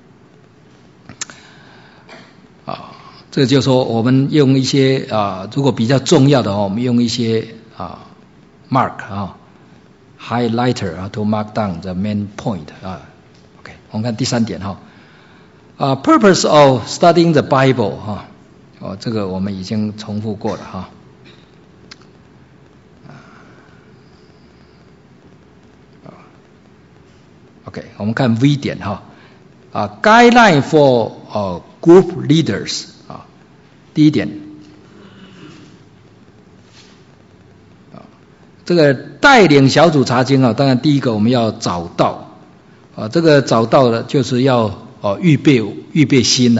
这就是说我们用一些如果比较重要的我们用一些mark highlighter to mark down the main point OK 我们看第3点purpose of studying the Bible 这个我们已经重复过了OK 我们看 V 点guideline for group leaders第1点这个带领小组查经当然第一个我们要找到这个找到的就是要预备心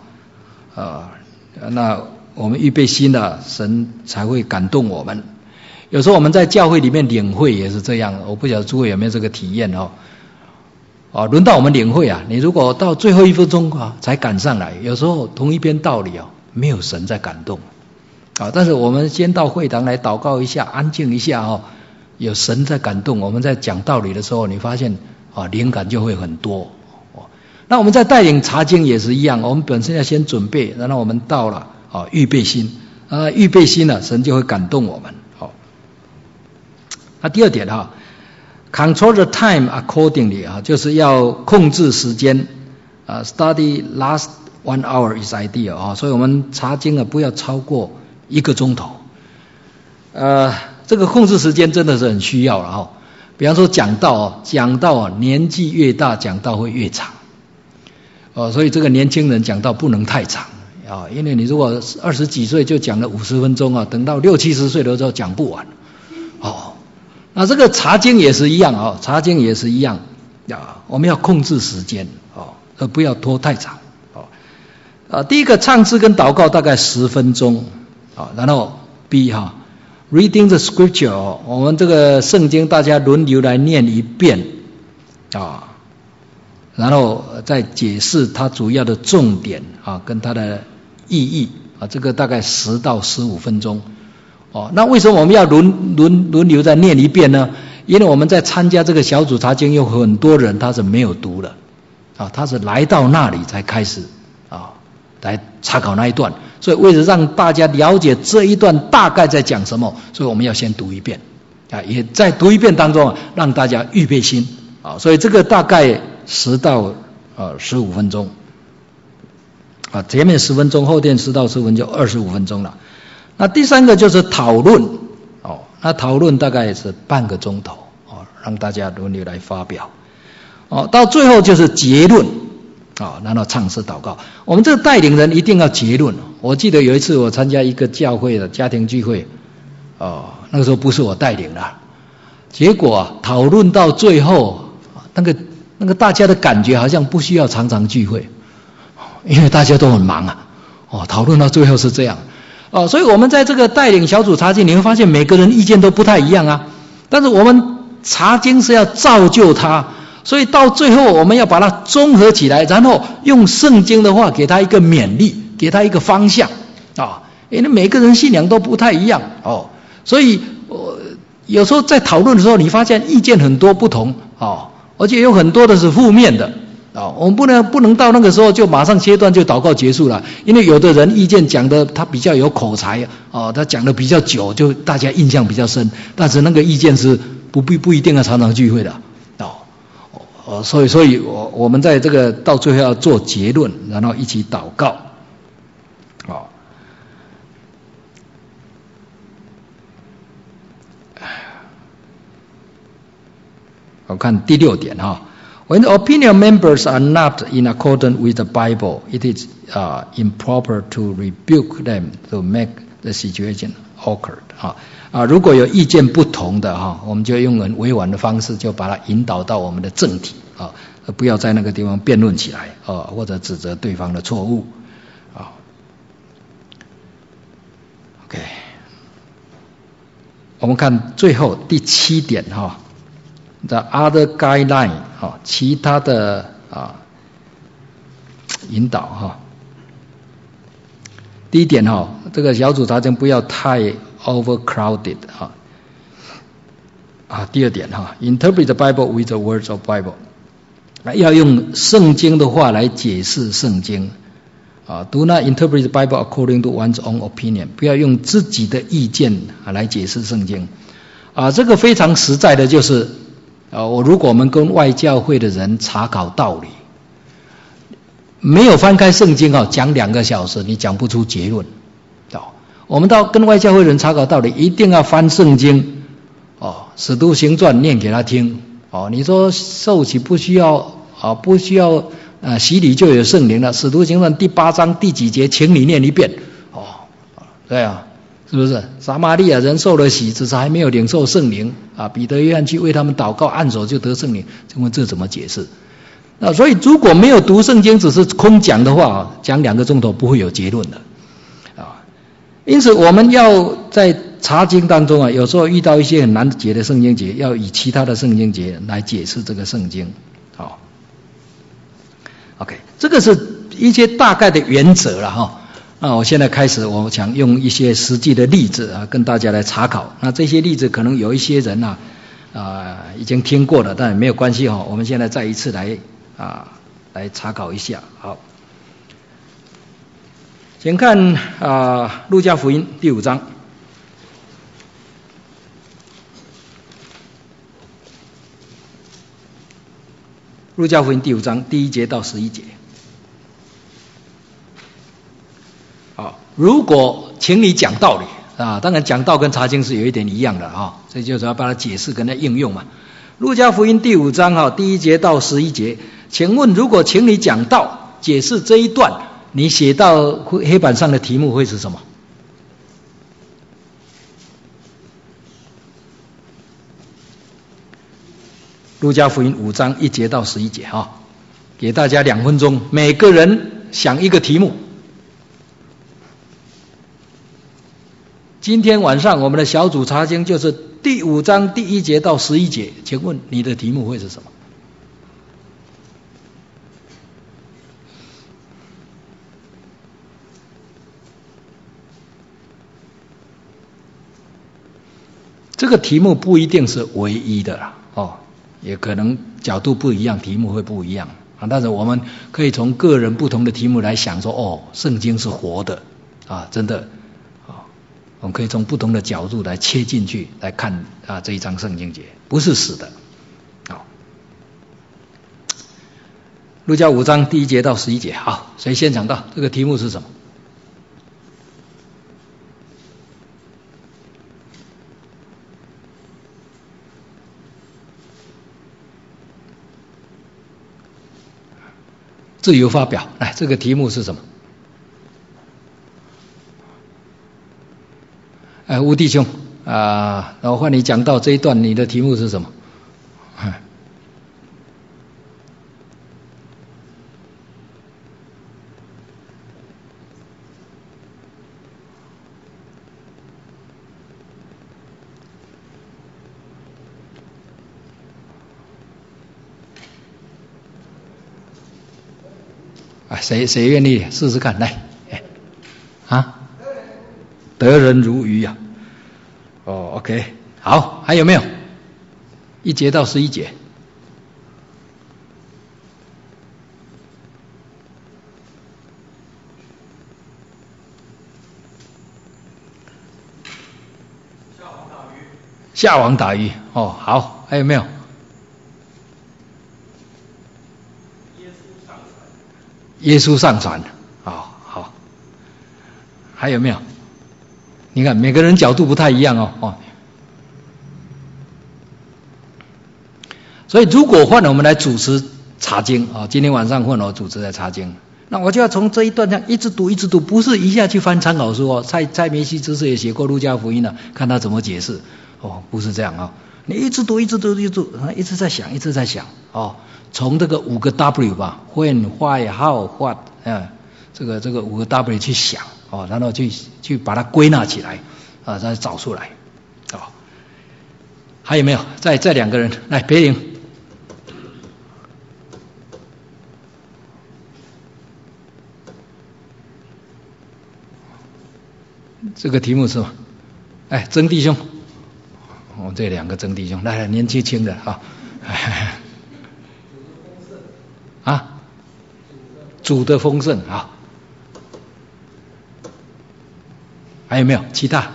那我们预备心神才会感动我们。有时候我们在教会里面领会也是这样，我不晓得诸位有没有这个体验轮到我们领会你如果到最后1分钟才赶上来，有时候同一篇道理没有神在感动但是我们先到会堂来祷告一下，安静一下有神在感动，我们在讲道理的时候，你发现灵感就会很多那我们在带领查经也是一样，我们本身要先准备，然后我们到了预备心预备心神就会感动我们那第2点control the time accordingly 就是要控制时间study last 1 hour is ideal 所以我们查经不要超过1个钟头这个控制时间真的是很需要了比方说讲道年纪越大讲道会越长所以这个年轻人讲道不能太长因为你如果20几岁就讲了50分钟等到60、70岁的时候讲不完那这个查经也是一样查经也是一样我们要控制时间而不要拖太长第一个唱诗跟祷告大概10分钟然后 B reading the scripture 我们这个圣经大家轮流来念一遍然后再解释它主要的重点跟它的意义这个大概10到15分钟那为什么我们要轮流再念一遍呢？因为我们在参加这个小组查经有很多人他是没有读的他是来到那里才开始来查考那一段，所以为了让大家了解这一段大概在讲什么，所以我们要先读一遍也在读一遍当中让大家预备心所以这个大概10到15分钟前面10分钟，后面10到15分钟，25分钟了。那第3个就是讨论那讨论大概是半个钟头让大家轮流来发表到最后就是结论然后唱诗祷告。我们这个带领人一定要结论我记得有一次我参加一个教会的家庭聚会那个时候不是我带领的，结果讨论到最后那个大家的感觉好像不需要常常聚会，因为大家都很忙讨论到最后是这样所以我们在这个带领小组查经，你会发现每个人意见都不太一样但是我们查经是要造就他，所以到最后我们要把它综合起来，然后用圣经的话给他一个勉励，给他一个方向因为每个人信仰都不太一样所以有时候在讨论的时候你发现意见很多不同而且有很多的是负面的我们不能到那个时候就马上切断就祷告结束了，因为有的人意见讲的他比较有口才他讲的比较久，就大家印象比较深，但是那个意见是不一定要常常聚会的所以我们在这个到最后要做结论，然后一起祷告。我看第6点哈。When the opinion members are not in accordance with the Bible, it is improper to rebuke them to make the situation awkward. 如果有意见不同的哈，我们就用很委婉的方式，就把它引导到我们的正题啊，不要在那个地方辩论起来啊，或者指责对方的错误啊。OK， 我们看最后第7点哈。The other guideline 其他的引导哈。第1点这个小组查经不要太 overcrowded 第2点Interpret the Bible with the words of Bible 要用圣经的话来解释圣经Do not interpret the Bible according to one's own opinion 不要用自己的意见来解释圣经这个非常实在的就是如果我们跟外教会的人查考道理，没有翻开圣经讲2个小时，你讲不出结论。我们到跟外教会人查考道理，一定要翻圣经使徒行传念给他听你说受洗不需要洗礼就有圣灵了，使徒行传第8章第几节，请你念一遍对啊。是不是撒玛利亚人受了洗，只是还没有领受圣灵彼得约翰去为他们祷告，按手就得圣灵，请问这怎么解释？所以如果没有读圣经，只是空讲的话讲2个钟头不会有结论的因此我们要在查经当中有时候遇到一些很难解的圣经节，要以其他的圣经节来解释这个圣经OK， 这个是一些大概的原则了我现在开始，我想用一些实际的例子跟大家来查考。那这些例子可能有一些人已经听过了，但没有关系我们现在再一次来查考一下。好，请看路加福音第5章。路加福音第5章第1节到11节。如果请你讲道理当然讲道跟查经是有一点一样的所以就是要把它解释跟它应用嘛。路加福音第5章第1节到11节，请问如果请你讲道解释这一段，你写到黑板上的题目会是什么？路加福音5章1节到11节给大家2分钟，每个人想一个题目。今天晚上我们的小组查经就是第5章第1节到11节，请问你的题目会是什么？这个题目不一定是唯一的也可能角度不一样，题目会不一样但是我们可以从个人不同的题目来想说圣经是活的真的我们可以从不同的角度来切进去来看这一章圣经节，不是死的路加5章第1节到11节。好，谁先讲到这个题目是什么？自由发表。来，这个题目是什么？吴弟兄然后换你讲到这一段，你的题目是什么？谁愿意试试看？来，得人如鱼OK， 好，还有没有？1节到11节。下网打鱼好，还有没有？ 耶稣上船。好，还有没有？你看每个人角度不太一样哦。所以如果换我们来主持查经啊，今天晚上换我主持来查经，那我就要从这一段这样一直读，不是一下去翻参考书哦。蔡梅西知识也写过路加福音了，看他怎么解释哦，不是这样啊。你一直读，一直在想哦。从这个5个 W 吧 ，When, Why, How, What， 这个5个 W 去想哦，然后去把它归纳起来啊，再找出来哦。还有没有？再2个人来，别领。这个题目是什么？曾弟兄，这2个曾弟兄，来年轻的啊。主的丰盛啊，还有没有其他？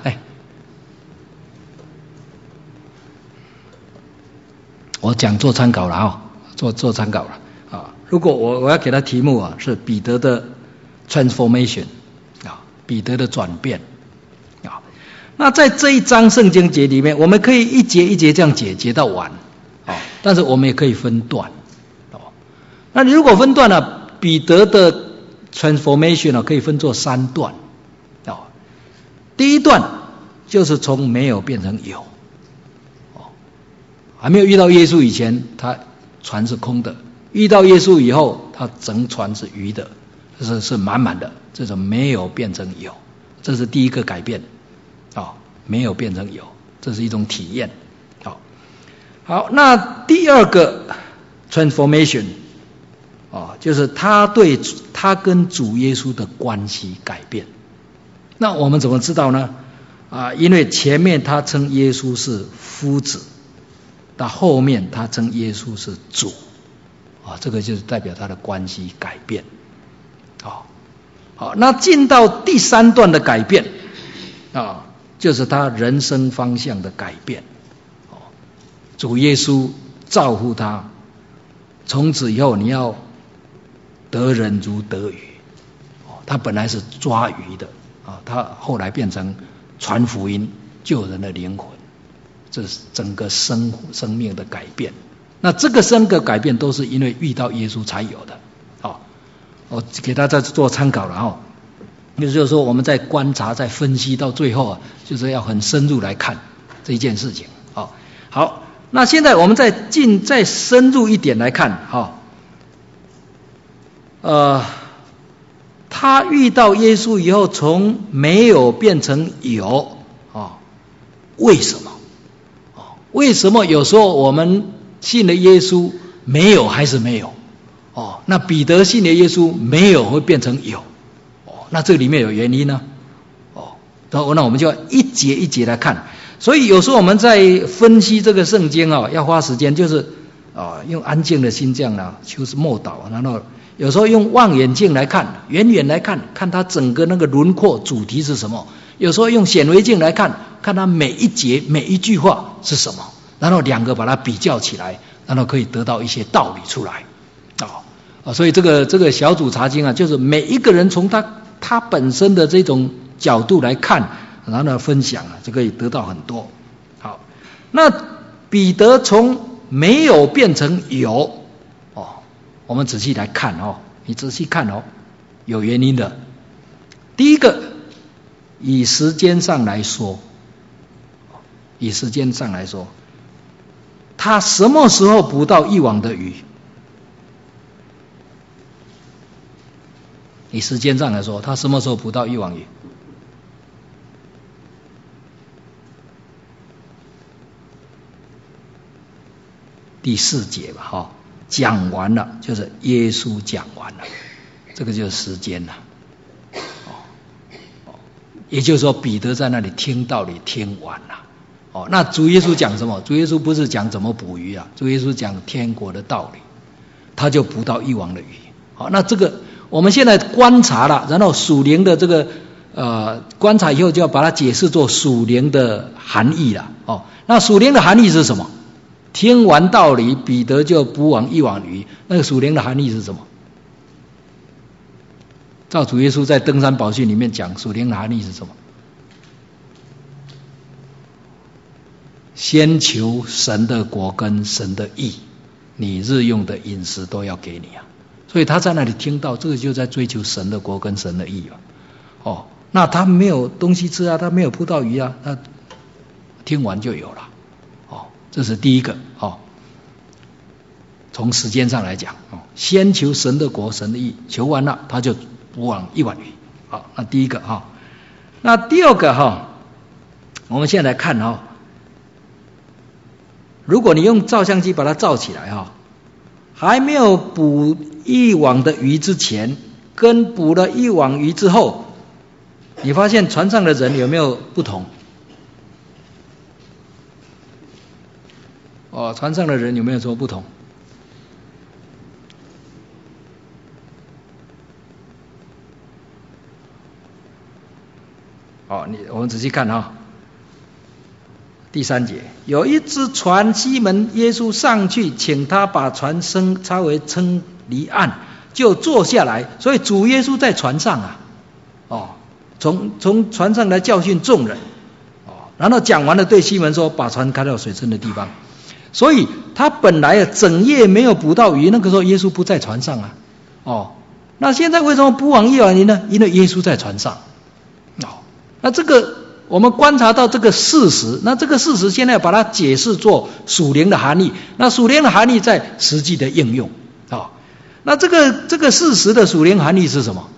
我讲做参考了啊，做参考了啊。如果我要给他题目啊，是彼得的 transformation 啊，彼得的转变啊。那在这一章圣经节里面，我们可以一节一节这样解到完啊，但是我们也可以分段哦。那你如果分段呢？彼得的 transformation 可以分作3段哦。第一段就是从没有变成有哦，还没有遇到耶稣以前，他船是空的；遇到耶稣以后，他整船是鱼的，是满满的。这种没有变成有，这是第一个改变哦，没有变成有，这是一种体验。好，那第二个 transformation。就是他跟主耶稣的关系改变。那我们怎么知道呢？因为前面他称耶稣是夫子，到后面他称耶稣是主，这个就是代表他的关系改变。好，那进到第3段的改变就是他人生方向的改变。主耶稣照顾他，从此以后你要得人如得鱼，他本来是抓鱼的他后来变成传福音救人的灵魂，这是整个生命的改变。那这个3个改变都是因为遇到耶稣才有的。我给大家做参考了也就是说我们在观察在分析到最后就是要很深入来看这一件事情。好，那现在我们再深入一点来看他遇到耶稣以后，从没有变成有为什么？为什么有时候我们信了耶稣没有还是没有？那彼得信了耶稣没有会变成有？那这里面有原因呢？那我们就要一节一节来看。所以有时候我们在分析这个圣经要花时间，就是用安静的心这样就是默祷，然后有时候用望远镜来看，远来看，看它整个那个轮廓主题是什么；有时候用显微镜来看，看它每一节每一句话是什么，然后2个把它比较起来，然后可以得到一些道理出来。所以这个小组查经就是每一个人从他本身的这种角度来看，然后分享就可以得到很多。好，那彼得从没有变成有我们仔细来看你仔细看有原因的。第一个，以时间上来说，他什么时候捕到一网的鱼？以时间上来说，他什么时候捕到一网鱼？第4节吧，讲完了，就是耶稣讲完了，这个就是时间了。也就是说，彼得在那里听道理听完了。那主耶稣讲什么？主耶稣不是讲怎么捕鱼主耶稣讲天国的道理，他就捕到一网的鱼。那这个我们现在观察了，然后属灵的这个观察以后，就要把它解释作属灵的含义了。那属灵的含义是什么？听完道理，彼得就捕网一网鱼。那个属灵的含义是什么？ 照主耶稣在登山宝训里面讲，属灵的含义是什么？先求神的国跟神的义，你日用的饮食都要给你啊。所以他在那里听到这个，就在追求神的国跟神的义啊。哦，那他没有东西吃啊，他没有葡萄鱼啊，那听完就有了。哦，这是第一个。哦，从时间上来讲，哦，先求神的国神的义，求完了他就补往1碗鱼。好，那第一个哈。那第二个哈，我们现在来看哈。如果你用照相机把它照起来哈，还没有捕1网的鱼之前，跟捕了1网鱼之后，你发现船上的人有没有不同？哦，船上的人有没有什么不同？哦，我们仔细看哈。第3节，有一只船，西门耶稣上去，请他把船稍微撑离岸，就坐下来。所以主耶稣在船上啊，哦，从船上来教训众人，哦，然后讲完了，对西门说：“把船开到水深的地方。”所以他本来整夜没有捕到鱼，那个时候耶稣不在船上啊，哦，那现在为什么捕网1碗鱼呢？因为耶稣在船上，哦，那这个。我们观察到这个事实，那这个事实现在把它解释作属灵的含义，那属灵的含义在实际的应用啊，哦。那这个事实的属灵含义是什么？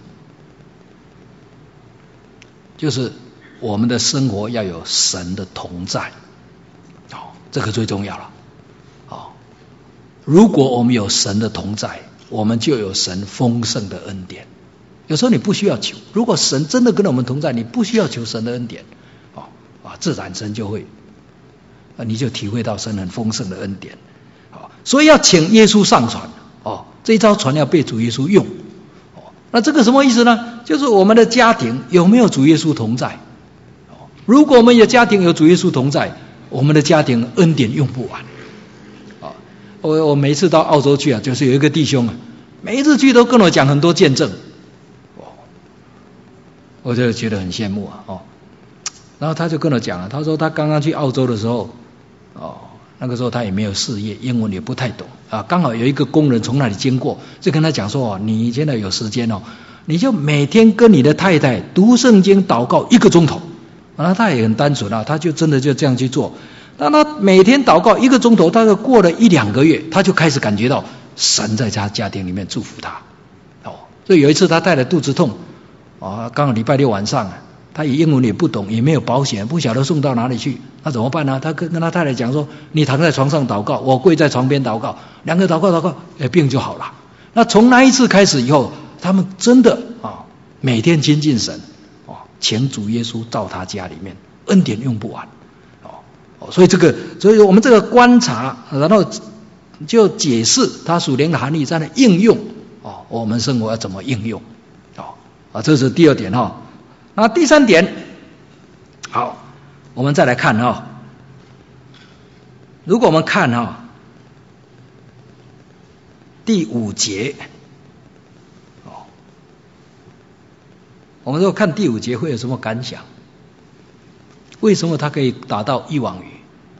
就是我们的生活要有神的同在，哦，这个最重要了。哦，如果我们有神的同在，我们就有神丰盛的恩典。有时候你不需要求，如果神真的跟我们同在，你不需要求神的恩典。自然神就会，你就体会到神很丰盛的恩典。所以要请耶稣上船，哦，这一艘船要被主耶稣用。那这个什么意思呢？就是我们的家庭有没有主耶稣同在？如果我们有家庭有主耶稣同在，我们的家庭恩典用不完。我每一次到澳洲去啊，就是有一个弟兄啊，每一次去都跟我讲很多见证，我就觉得很羡慕啊，哦。然后他就跟我讲了，他说他刚刚去澳洲的时候，哦，那个时候他也没有事业，英文也不太懂啊，刚好有一个工人从那里经过，就跟他讲说，你现在有时间哦，你就每天跟你的太太读圣经祷告1个钟头。然后他也很单纯啊，他就真的就这样去做。当他每天祷告1个钟头，大概过了1-2个月，他就开始感觉到神在他家庭里面祝福他。哦，所以有一次他带了肚子痛，哦，刚好礼拜6晚上。他英文也不懂，也没有保险，不晓得送到哪里去，那怎么办呢？他跟他太太讲说，你躺在床上祷告，我跪在床边祷告，2个祷告，病就好了。那从那一次开始以后，他们真的每天亲近神，请主耶稣到他家里面，恩典用不完。所以我们这个观察，然后就解释它属灵的含义，在那应用，我们生活要怎么应用，这是第2点哈。那第3点，好，我们再来看哈。如果我们看哈第5节，我们如果看第5节会有什么感想？为什么他可以打到1网鱼？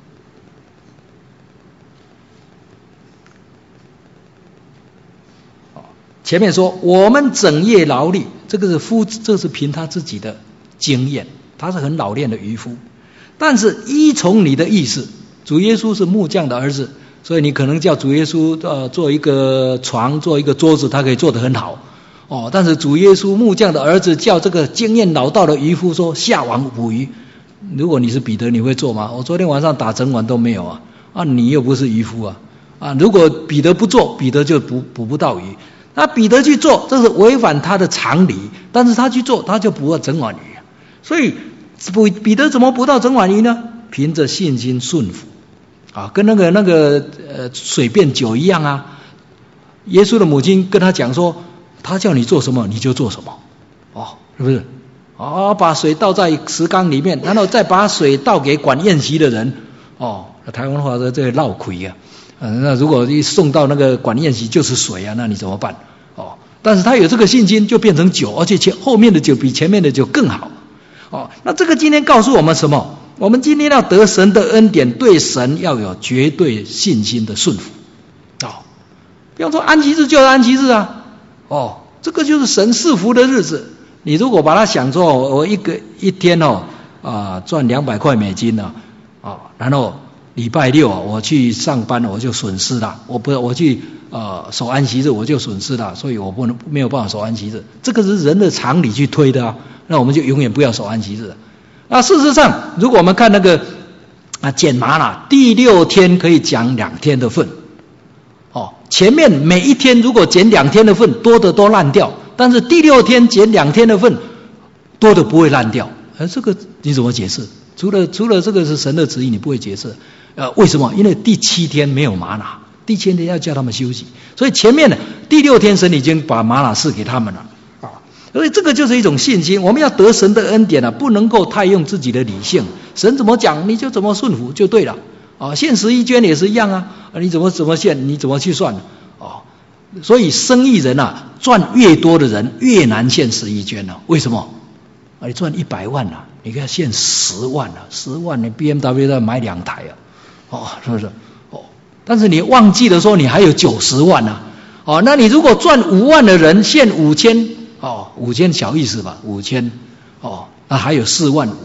前面说我们整夜劳力，这是凭他自己的经验，他是很老练的渔夫。但是依从你的意思，主耶稣是木匠的儿子，所以你可能叫主耶稣做一个床，做一个桌子，他可以做得很好。但是主耶稣木匠的儿子叫这个经验老道的渔夫说下网捕鱼，如果你是彼得，你会做吗？我昨天晚上打整晚都没有啊，你又不是渔夫啊，如果彼得不做，彼得就捕不到鱼。那彼得去做，这是违反他的常理，但是他去做，他就捕了整碗鱼。所以彼得怎么捕到整碗鱼呢？凭着信心顺服跟那个水变酒一样啊。耶稣的母亲跟他讲说，他叫你做什么你就做什么，是不是？把水倒在石缸里面，然后再把水倒给管宴席的人。台湾话说这个绕亏啊。那如果一送到那个管宴席就是水啊，那你怎么办？ 但是他有这个信心就变成酒，而且后面的酒比前面的酒更好。那这个今天告诉我们什么？我们今天要得神的恩典，对神要有绝对信心的顺服。比方说安息日就是安息日啊，这个就是神赐福的日子。你如果把它想作我一天赚200块美金了，然后礼拜六我去上班我就损失了，我去守安息日我就损失了，所以我没有办法守安息日。这个是人的常理去推的啊，那我们就永远不要守安息日。那事实上，如果我们看那个减麻啦，第6天可以讲2天的份。前面每一天如果减2天的份，多的都烂掉，但是第6天减2天的份，多的不会烂掉。这个你怎么解释？除了这个是神的旨意，你不会解释。为什么？因为第7天没有玛拿，第7天要叫他们休息，所以前面的第6天神已经把玛拿赐给他们了。所以这个就是一种信心，我们要得神的恩典不能够太用自己的理性，神怎么讲你就怎么顺服就对了。献11捐也是一样啊，你怎么献，你怎么去算所以生意人赚越多的人越难献11捐了。为什么？你赚100万你给他献10万10万你 BMW 要买2台是不是？但是你忘记了说你还有90万那你如果赚5万的人献5000 5000小意思吧，5000那还有4万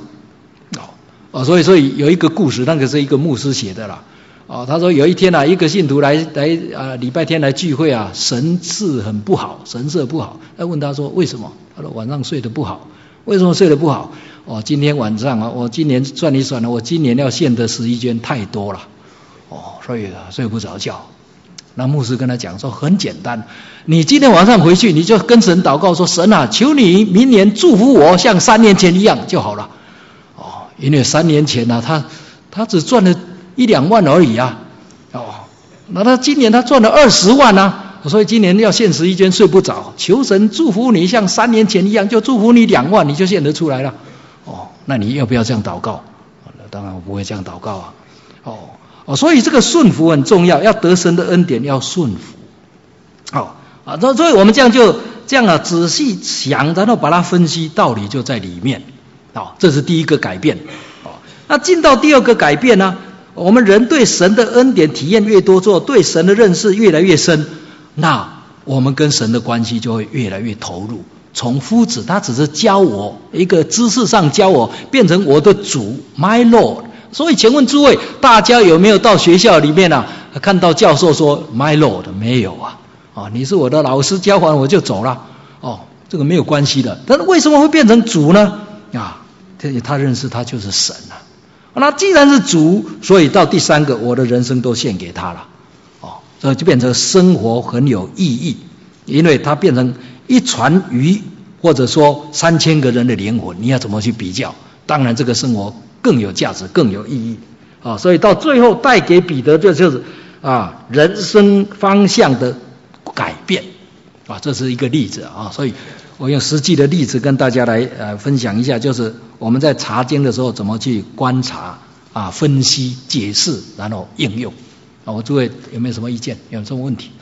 5所以有一个故事，那个是一个牧师写的啦。他说有一天一个信徒来礼拜天来聚会神色不好。他问他说为什么？他说晚上睡得不好。为什么睡得不好？今天晚上我今年算一算我今年要献的11捐太多了所以睡不着觉。那牧师跟他讲说很简单，你今天晚上回去你就跟神祷告说，神求你明年祝福我像3年前一样就好了。因为3年前他只赚了1-2万而已那他今年他赚了20万所以今年要献11捐睡不着，求神祝福你像3年前一样，就祝福你2万，你就献得出来了。那你要不要这样祷告？当然我不会这样祷告所以这个顺服很重要，要得神的恩典要顺服。所以我们这样仔细想，然后把它分析，道理就在里面。这是第一个改变。那进到第二个改变呢？我们人对神的恩典体验越多，做对神的认识越来越深，那我们跟神的关系就会越来越投入。从夫子他只是教我一个知识上教我，变成我的主 My Lord。所以请问诸位，大家有没有到学校里面看到教授说 My Lord？ 没有你是我的老师，教完我就走了这个没有关系的。但是为什么会变成主呢？他认识他就是神那既然是主，所以到第3个，我的人生都献给他了所以就变成生活很有意义，因为它变成一船鱼，或者说3000个人的灵魂，你要怎么去比较？当然这个生活更有价值，更有意义所以到最后带给彼得就是人生方向的改变这是一个例子所以我用实际的例子跟大家来分享一下，就是我们在查经的时候怎么去观察分析解释然后应用我诸位有没有什么意见？有什么问题？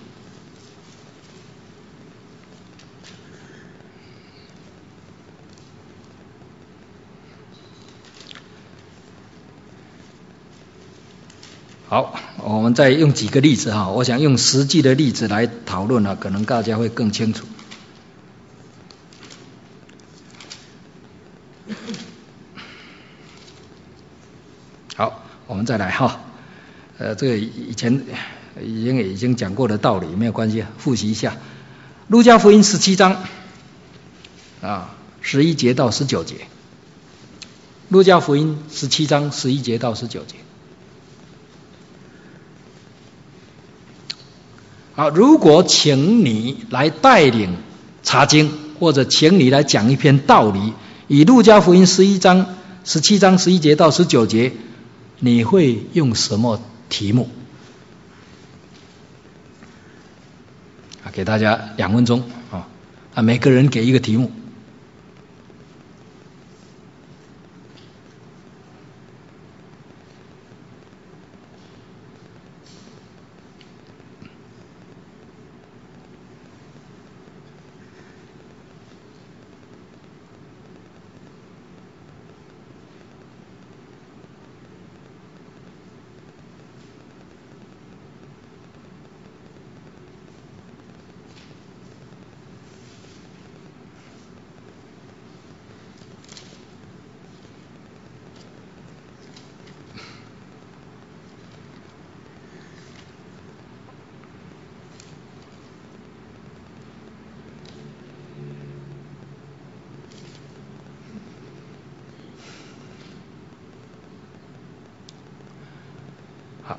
好，我们再用几个例子我想用实际的例子来讨论可能大家会更清楚。好，我们再来这个以前已经讲过的道理没有关系，复习一下。路加福音17章11节到19节。路加福音17章11节到19节。如果请你来带领查经，或者请你来讲一篇道理，以路加福音17章11节到19节，你会用什么题目？给大家2分钟每个人给一个题目。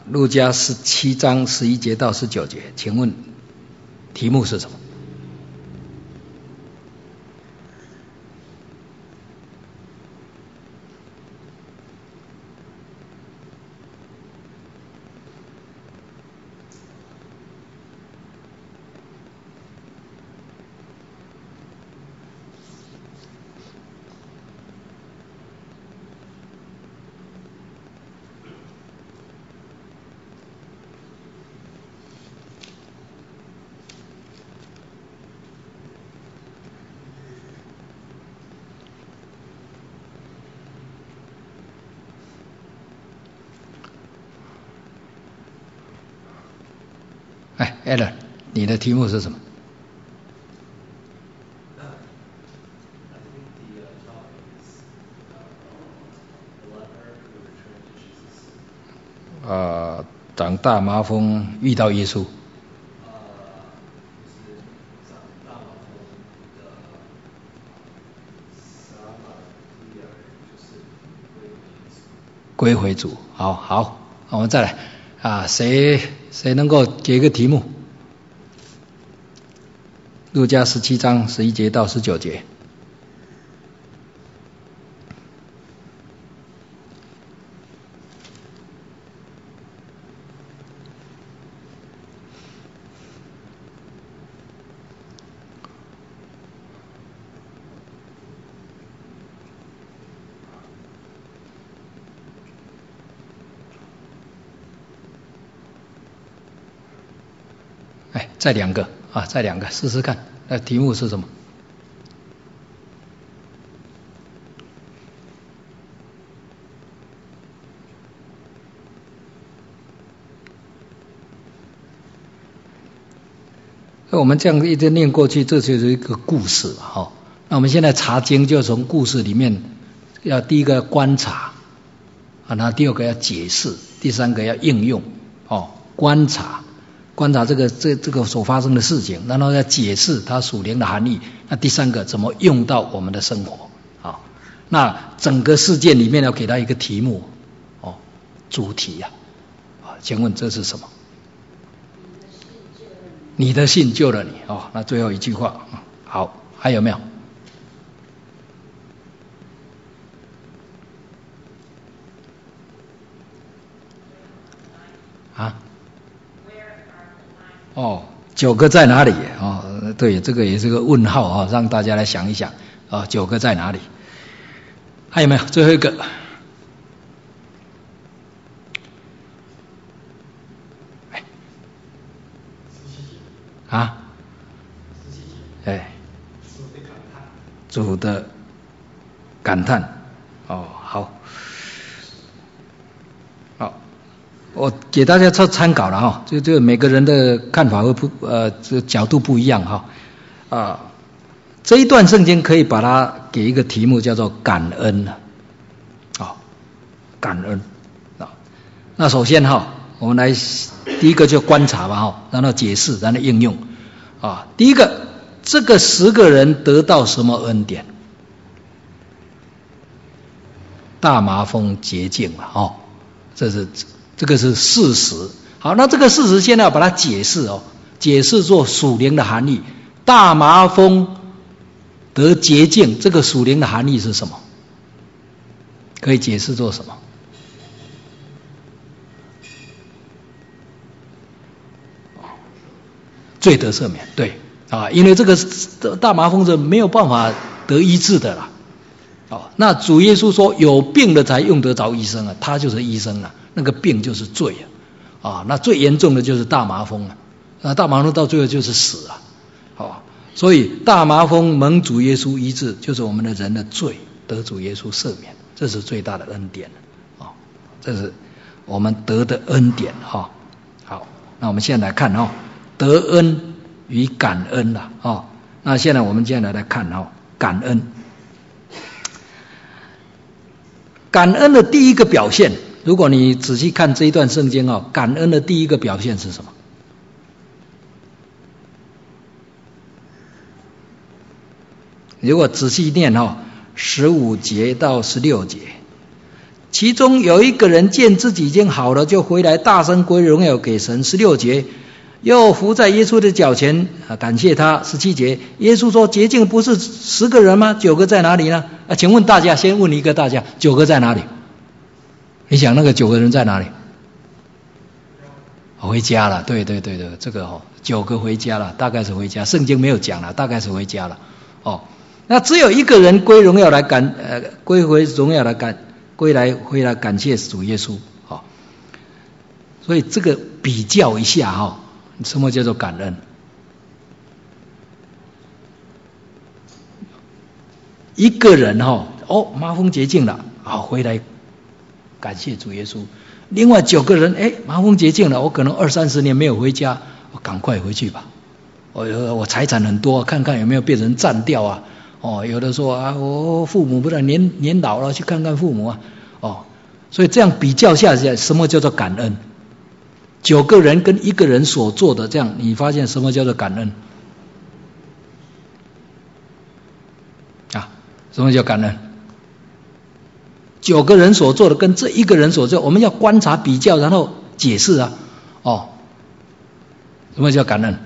路加17章11节到19节，请问题目是什么？Alan， 你的题目是什么？长大麻风遇到耶稣。归回主。好，我们再来谁能够给一个题目？路加17章11节到19节。再两个试试看。那题目是什么？我们这样一直念过去，这就是一个故事哈。那我们现在查经，就从故事里面，要第一个要观察那第二个要解释，第三个要应用观察这个所发生的事情，然后要解释它属灵的含义。那第三个怎么用到我们的生活？那整个事件里面要给它一个题目主题请问这是什么？你的信救了你那最后一句话好，还有没有？9个在哪里？对，这个也是个问号让大家来想一想9个在哪里？还有没有？最后一个主的感叹好，我给大家参考了就每个人的看法会这角度不一样这一段圣经可以把它给一个题目叫做感恩感恩那首先我们来第一个就观察吧然后解释，然后应用第一个，这个10个人得到什么恩典？大麻风洁净了这个是事实。好，那这个事实现在要把它解释解释作属灵的含义。大麻风得洁净，这个属灵的含义是什么？可以解释作什么？罪得赦免，对因为这个大麻风是没有办法得医治的啦那主耶稣说有病的才用得着医生他就是医生那个病就是罪那最严重的就是大麻风那大麻风到最后就是死所以大麻风蒙主耶稣医治，就是我们的人的罪得主耶稣赦免，这是最大的恩典这是我们得的恩典好，那我们现在来看得恩与感恩那现在我们接下来看感恩。感恩的第一个表现，如果你仔细看这一段圣经感恩的第一个表现是什么？如果仔细念15节到16节， 其中有一个人见自己已经好了，就回来大声归荣耀给神。16节，又伏在耶稣的脚前感谢他。17节，耶稣说洁净不是10个人吗？9个在哪里呢？请问大家，先问一个大家，9个在哪里？你想那个9个人在哪里？回家了，对，这个9个回家了，大概是回家，圣经没有讲了，大概是回家了。那只有一个人归荣耀来归回荣耀来回来感谢主耶稣。所以这个比较一下什么叫做感恩？一个人麻风洁净了，回来感谢主耶稣。另外9个人，麻风洁净了，我可能20-30年没有回家，我赶快回去吧。我财产很多，看看有没有被人占掉啊。有的说我父母不然年老了，去看看父母啊。所以这样比较下来，什么叫做感恩？9个人跟1个人所做的，这样你发现什么叫做感恩？什么叫感恩？9个人所做的跟这1个人所做，我们要观察比较，然后解释啊。什么叫感恩？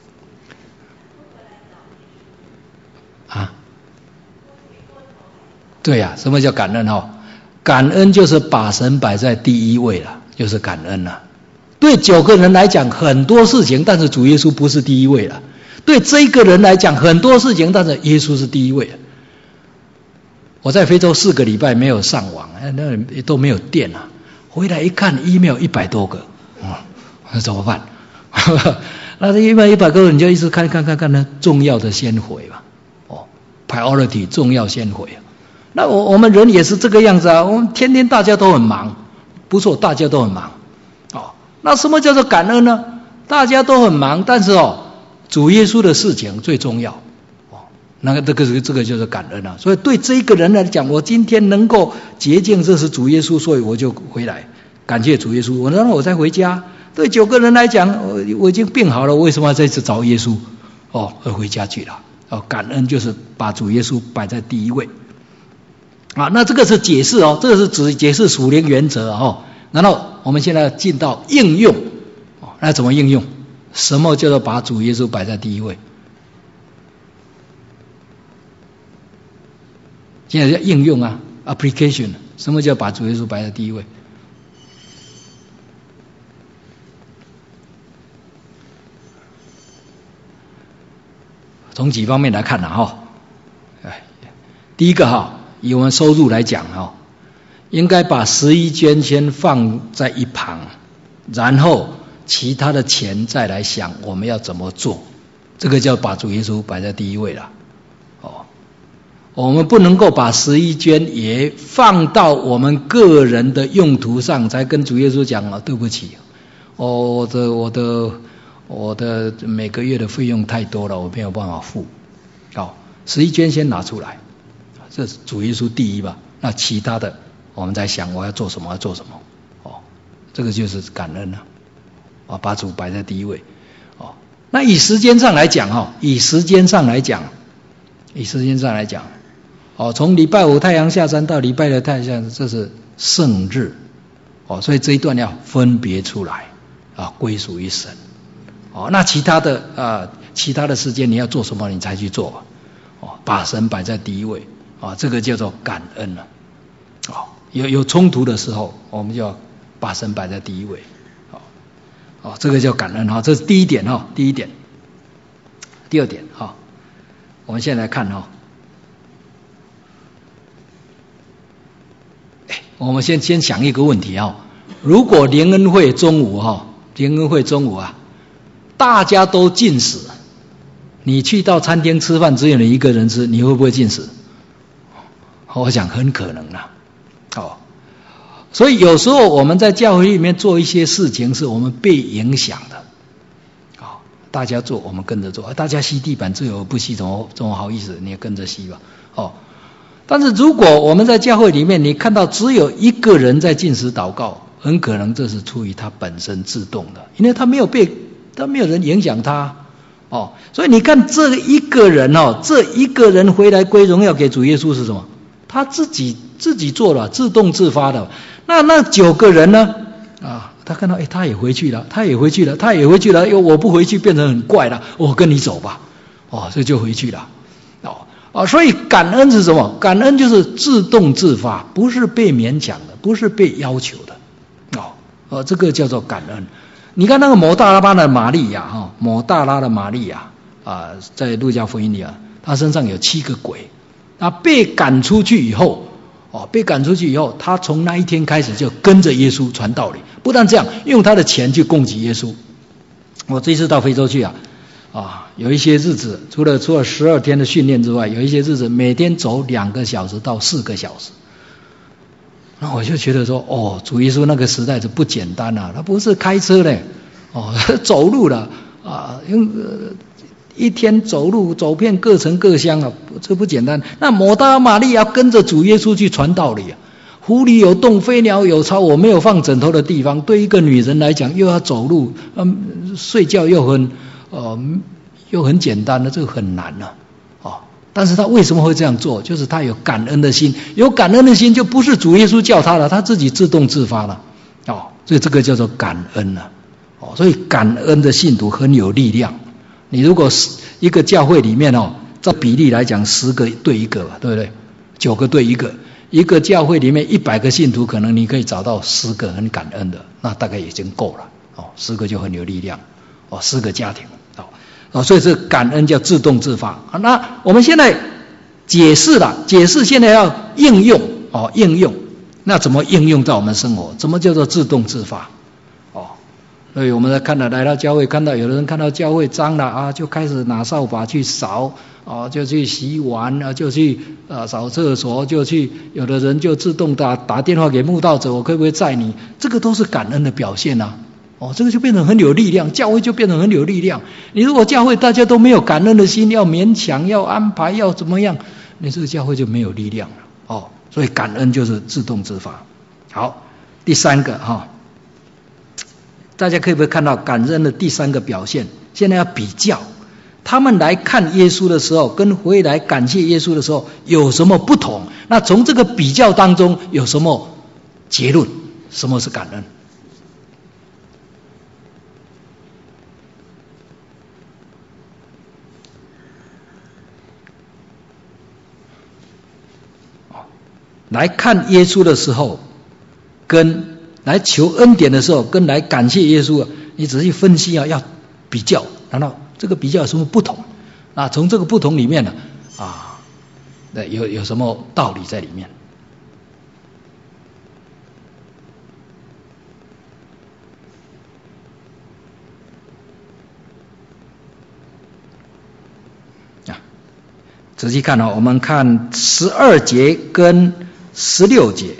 对呀，什么叫感恩？感恩就是把神摆在第一位了，就是感恩了。对9个人来讲很多事情，但是主耶稣不是第一位了。对这1个人来讲很多事情，但是耶稣是第一位了。我在非洲4个礼拜没有上网，那都没有电啊。回来一看 email 100多个，那怎么办？那这100个你就一直看那重要的先回吧。priority 重要先回。那我们人也是这个样子啊，我们天天大家都很忙，不错，大家都很忙。那什么叫做感恩呢？大家都很忙，但是主耶稣的事情最重要。这个就是感恩啊。所以对这一个人来讲，我今天能够洁净，这是主耶稣，所以我就回来感谢主耶稣。然后我再回家。对9个人来讲，我已经病好了，我为什么要再次找耶稣？而回家去了。感恩就是把主耶稣摆在第一位。那这个是解释这个是指解释属灵原则然后我们现在进到应用。那怎么应用？什么叫做把主耶稣摆在第一位？现在叫应用application。什么叫把主耶稣摆在第一位？从几方面来看第一个以我们收入来讲应该把11捐先放在一旁，然后其他的钱再来想我们要怎么做，这个叫把主耶稣摆在第一位了。我们不能够把11捐也放到我们个人的用途上，才跟主耶稣讲对不起，我的每个月的费用太多了，我没有办法付。11捐先拿出来，这是主耶稣第一吧。那其他的我们在想我要做什么，这个就是感恩了。把主摆在第一位。那以时间上来讲从礼拜5太阳下山到礼拜6太阳下山，这是圣日。所以这一段要分别出来归属于神。那其他的时间你要做什么你才去做，把神摆在第一位，这个叫做感恩了。有冲突的时候，我们就要把神摆在第一位。这个叫感恩。这是第一点。第二点我们现在来看我们先想一个问题如果联恩会中午大家都禁食，你去到餐厅吃饭，只有你一个人吃，你会不会禁食？我想很可能所以有时候我们在教会里面做一些事情，是我们被影响的。大家做我们跟着做，大家吸地板，只有我不吸，怎么好意思？你也跟着吸吧。但是如果我们在教会里面，你看到只有一个人在禁食祷告，很可能这是出于他本身自动的，因为他没有人影响他。所以你看这一个人回来归荣耀给主耶稣是什么？他自己自己做了，自动自发的。那9个人呢？他看到他也回去了，他也回去了，他也回去了，我不回去变成很怪了，我跟你走吧。所以就回去了。所以感恩是什么？感恩就是自动自发，不是被勉强的，不是被要求的。这个叫做感恩。你看那个抹大拉的玛利亚，抹大拉的玛利亚在路加福音里她身上有7个鬼。被赶出去以后，她从那一天开始就跟着耶稣传道理。不但这样，用她的钱去供给耶稣。我这次到非洲去有一些日子，除了12天的训练之外，有一些日子每天走2个小时到4个小时。那我就觉得说，主耶稣那个时代是不简单啊，他不是开车的，走路的用一天走路走遍各城各乡这不简单。那抹大拉玛利亚跟着主耶稣去传道理湖里有洞，飞鸟有巢，我没有放枕头的地方。对一个女人来讲，又要走路，睡觉又很简单的，这个很难但是他为什么会这样做？就是他有感恩的心，有感恩的心就不是主耶稣叫他了，他自己自动自发了所以这个叫做感恩所以感恩的信徒很有力量。你如果一个教会里面照比例来讲10个对1个吧，对不对？9个对1个，一个教会里面100个信徒，可能你可以找到10个很感恩的，那大概已经够了10个就很有力量10个家庭所以这感恩叫自动自发。那我们现在解释现在要应用应用。那怎么应用在我们生活？怎么叫做自动自发所以我们来到教会，看到有的人看到教会脏了就开始拿扫把去扫就去洗碗就去扫厕所，就去有的人就自动打电话给慕道者，我可不可以载你？这个都是感恩的表现这个就变成很有力量，教会就变成很有力量。你如果教会大家都没有感恩的心，要勉强要安排要怎么样，你这个教会就没有力量了所以感恩就是自动自发。好，第3个大家可以不可以看到感恩的第3个表现？现在要比较他们来看耶稣的时候跟回来感谢耶稣的时候有什么不同。那从这个比较当中有什么结论？什么是感恩？来看耶稣的时候跟来求恩典的时候跟来感谢耶稣你仔细分析要比较，然后这个比较有什么不同从这个不同里面有什么道理在里面？仔细看我们看12节跟16节。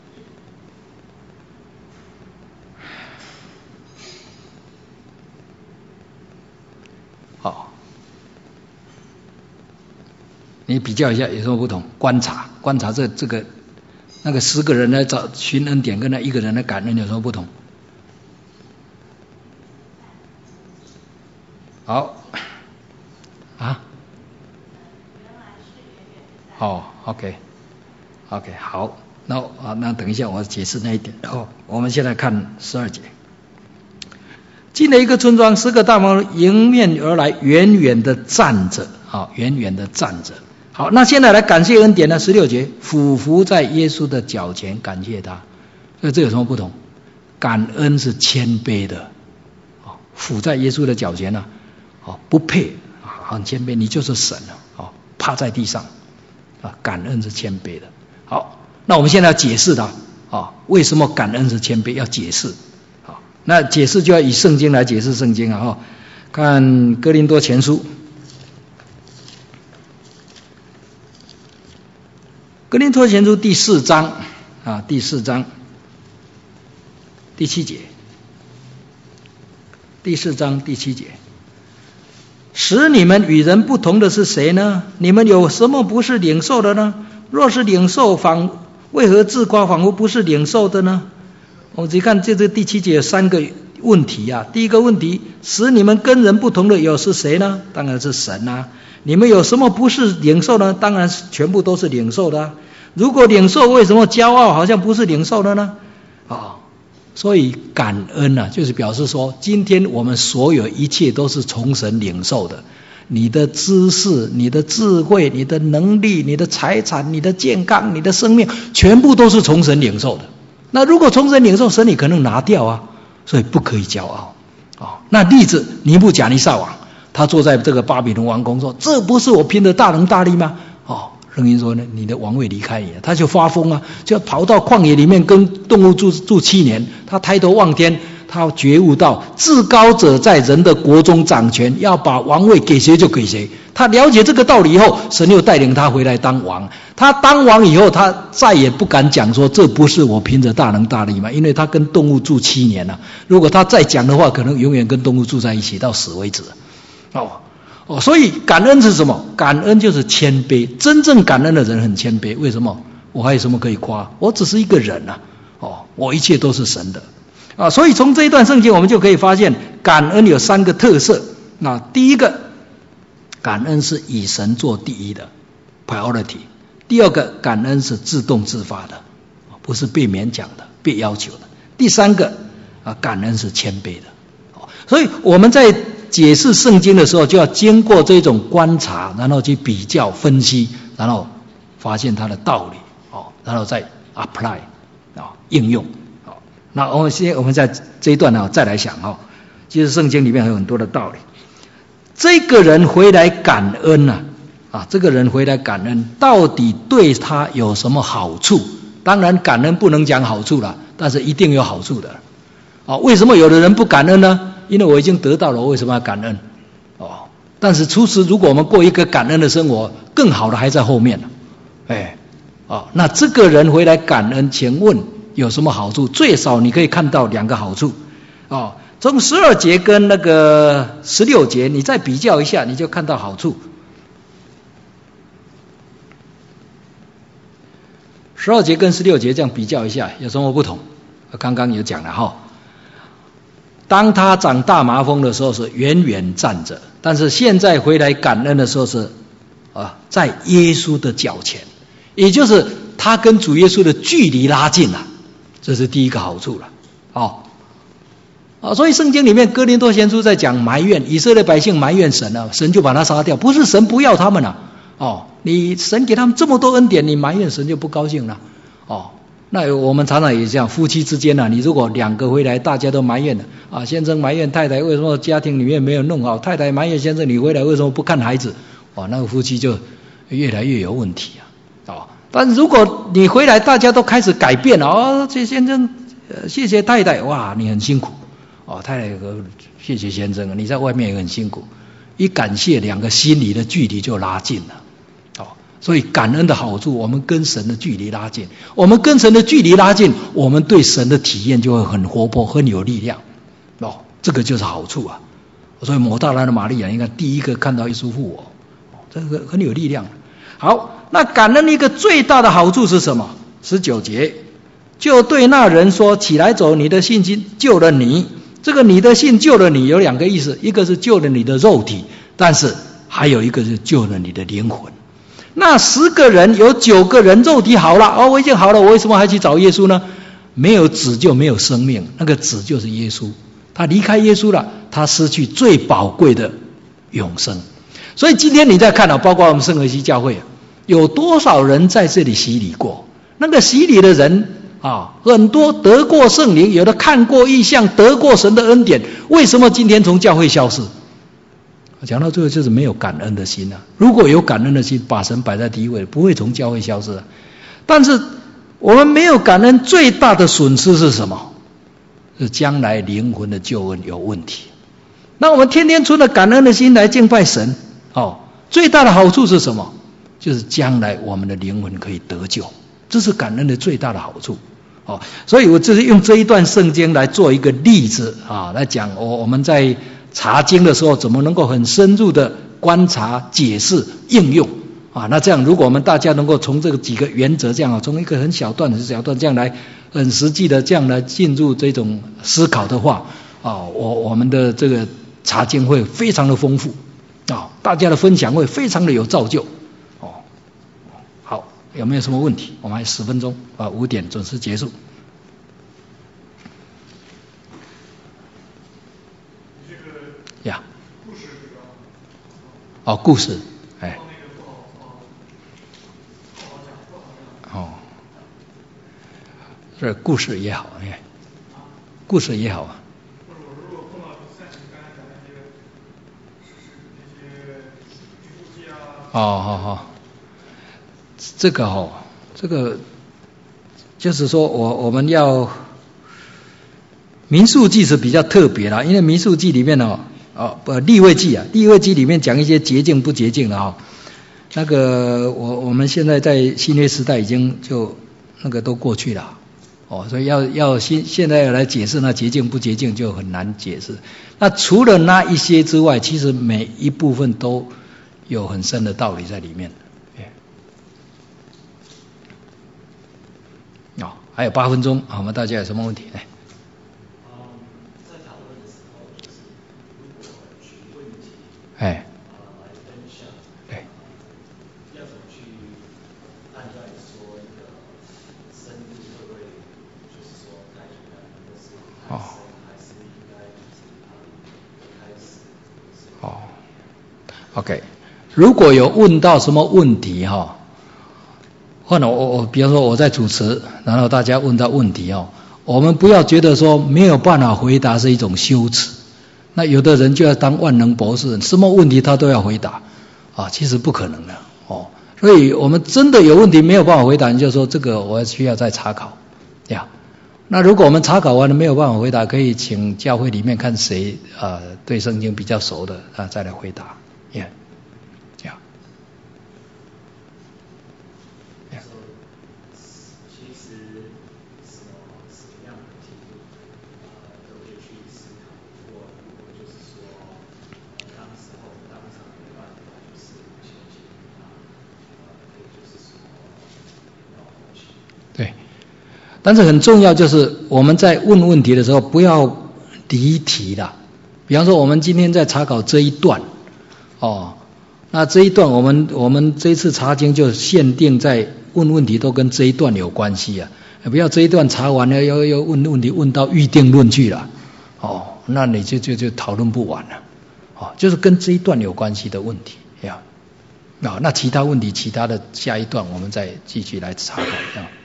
你比较一下有什么不同？观察这个那个10个人来找寻恩典跟那1个人来感恩有什么不同？好OK 好，那等一下我解释那一点我们现在看12节。进了一个村庄，10个大魔迎面而来，远远的站着好，那现在来感谢恩典呢？16节，俯伏在耶稣的脚前感谢他。所以这有什么不同？感恩是谦卑的俯在耶稣的脚前不配很谦卑，你就是神趴在地上感恩是谦卑的。好，那我们现在要解释它为什么感恩是谦卑，要解释那解释就要以圣经来解释圣经看哥林多前书，哥林多前书第4章第4章第7节，第4章第7节，使你们与人不同的是谁呢？你们有什么不是领受的呢？若是领受，为何自夸仿佛不是领受的呢？我们只看这第7节有3个问题第一个问题，使你们跟人不同的是谁呢？当然是神你们有什么不是领受呢？当然全部都是领受的如果领受，为什么骄傲好像不是领受的呢？所以感恩啊，就是表示说，今天我们所有一切都是从神领受的。你的知识、你的智慧、你的能力、你的财产、你的健康、你的生命，全部都是从神领受的。那如果从神领受，神你可能拿掉啊，所以不可以骄傲。那例子，尼布甲尼撒王，他坐在这个巴比伦王宫说：“这不是我凭的大能大力吗？”圣经说呢，你的王位离开你了，他就发疯啊，就跑到旷野里面跟动物住7年。他抬头望天，他觉悟到至高者在人的国中掌权，要把王位给谁就给谁。他了解这个道理以后，神又带领他回来当王。他当王以后，他再也不敢讲说这不是我凭着大能大力嘛，因为他跟动物住7年了。如果他再讲的话，可能永远跟动物住在一起到死为止。所以感恩是什么？感恩就是谦卑。真正感恩的人很谦卑。为什么？我还有什么可以夸？我只是一个人啊。我一切都是神的。所以从这一段圣经我们就可以发现，感恩有3个特色。那第一个，感恩是以神做第一的 priority。第二个，感恩是自动自发的，不是被勉强的、被要求的。第三个，感恩是谦卑的。所以我们在解释圣经的时候，就要经过这种观察，然后去比较分析，然后发现它的道理，然后再 apply 应用。那我们在这一段再来想，其实圣经里面有很多的道理。这个人回来感恩这个人回来感恩，到底对他有什么好处？当然感恩不能讲好处了，但是一定有好处的。为什么有的人不感恩呢？因为我已经得到了，我为什么要感恩？但是除此，如果我们过一个感恩的生活，更好的还在后面。那这个人回来感恩，请问有什么好处？最少你可以看到2个好处。从12节跟那个16节，你再比较一下，你就看到好处。12节跟16节这样比较一下，有什么不同？刚刚有讲了当他长大麻风的时候是远远站着，但是现在回来感恩的时候是在耶稣的脚前，也就是他跟主耶稣的距离拉近了，这是第一个好处了。所以圣经里面哥林多前书在讲埋怨，以色列百姓埋怨神神就把他杀掉，不是神不要他们你神给他们这么多恩典，你埋怨神就不高兴了。那我们常常也这样，夫妻之间你如果2个回来大家都埋怨了先生埋怨太太为什么家庭里面没有弄好，太太埋怨先生你回来为什么不看孩子，那个夫妻就越来越有问题但如果你回来大家都开始改变了这先生谢谢太太，哇你很辛苦太太谢谢先生你在外面也很辛苦，一感谢2个心里的距离就拉近了。所以感恩的好处，我们跟神的距离拉近，我们跟神的距离拉近，我们对神的体验就会很活泼很有力量这个就是好处所以抹大拉的玛利亚应该第一个看到耶稣复活，这个很有力量。好，那感恩一个最大的好处是什么？19节，就对那人说，起来走，你的信心救了你。这个你的信救了你有2个意思，一个是救了你的肉体，但是还有一个是救了你的灵魂。那10个人有9个人肉体好了我已经好了，我为什么还去找耶稣呢？没有子就没有生命，那个子就是耶稣，他离开耶稣了，他失去最宝贵的永生。所以今天你在看包括我们圣何西教会有多少人在这里洗礼过，那个洗礼的人很多得过圣灵，有的看过异象，得过神的恩典，为什么今天从教会消失？讲到最后就是没有感恩的心如果有感恩的心，把神摆在第一位，不会从教会消失但是我们没有感恩，最大的损失是什么？是将来灵魂的救恩有问题。那我们天天存着感恩的心来敬拜神最大的好处是什么？就是将来我们的灵魂可以得救，这是感恩的最大的好处所以我就是用这一段圣经来做一个例子来讲我们在查经的时候怎么能够很深入的观察、解释、应用那这样如果我们大家能够从这个几个原则这样从一个很小段这样来很实际的这样来进入这种思考的话我们的这个查经会非常的丰富大家的分享会非常的有造就好， 有没有什么问题？我们还有10分钟啊，5点准时结束。呀，哦，故事，哎，哦，这故事也好，哎，故事也好啊。哦，这个就是说我们要民数记是比较特别啦，因为民数记里面利未记里面讲一些洁净不洁净的哈。那个我们现在在新约时代已经就那个都过去了所以要现在要来解释那洁净不洁净就很难解释。那除了那一些之外，其实每一部分都有很深的道理在里面。还有8分钟，我们大家有什么问题？在讨论的时候，就是如果举问题来分享，要怎么去判断说一个深度会不会就是说太简单，或是太深，还是应该开始？OK， 如果有问到什么问题或者我比方说我在主持，然后大家问到问题我们不要觉得说没有办法回答是一种羞耻。那有的人就要当万能博士，什么问题他都要回答其实不可能的所以我们真的有问题没有办法回答，你就说这个我需要再查考那如果我们查考完了没有办法回答，可以请教会里面看谁对圣经比较熟的再来回答对，但是很重要就是我们在问问题的时候不要离题啦。比方说我们今天在查考这一段那这一段我们这一次查经就限定在问问题都跟这一段有关系不要这一段查完了要问问题问到预定论去了那你就讨论不完了就是跟这一段有关系的问题那其他问题其他的下一段我们再继续来查考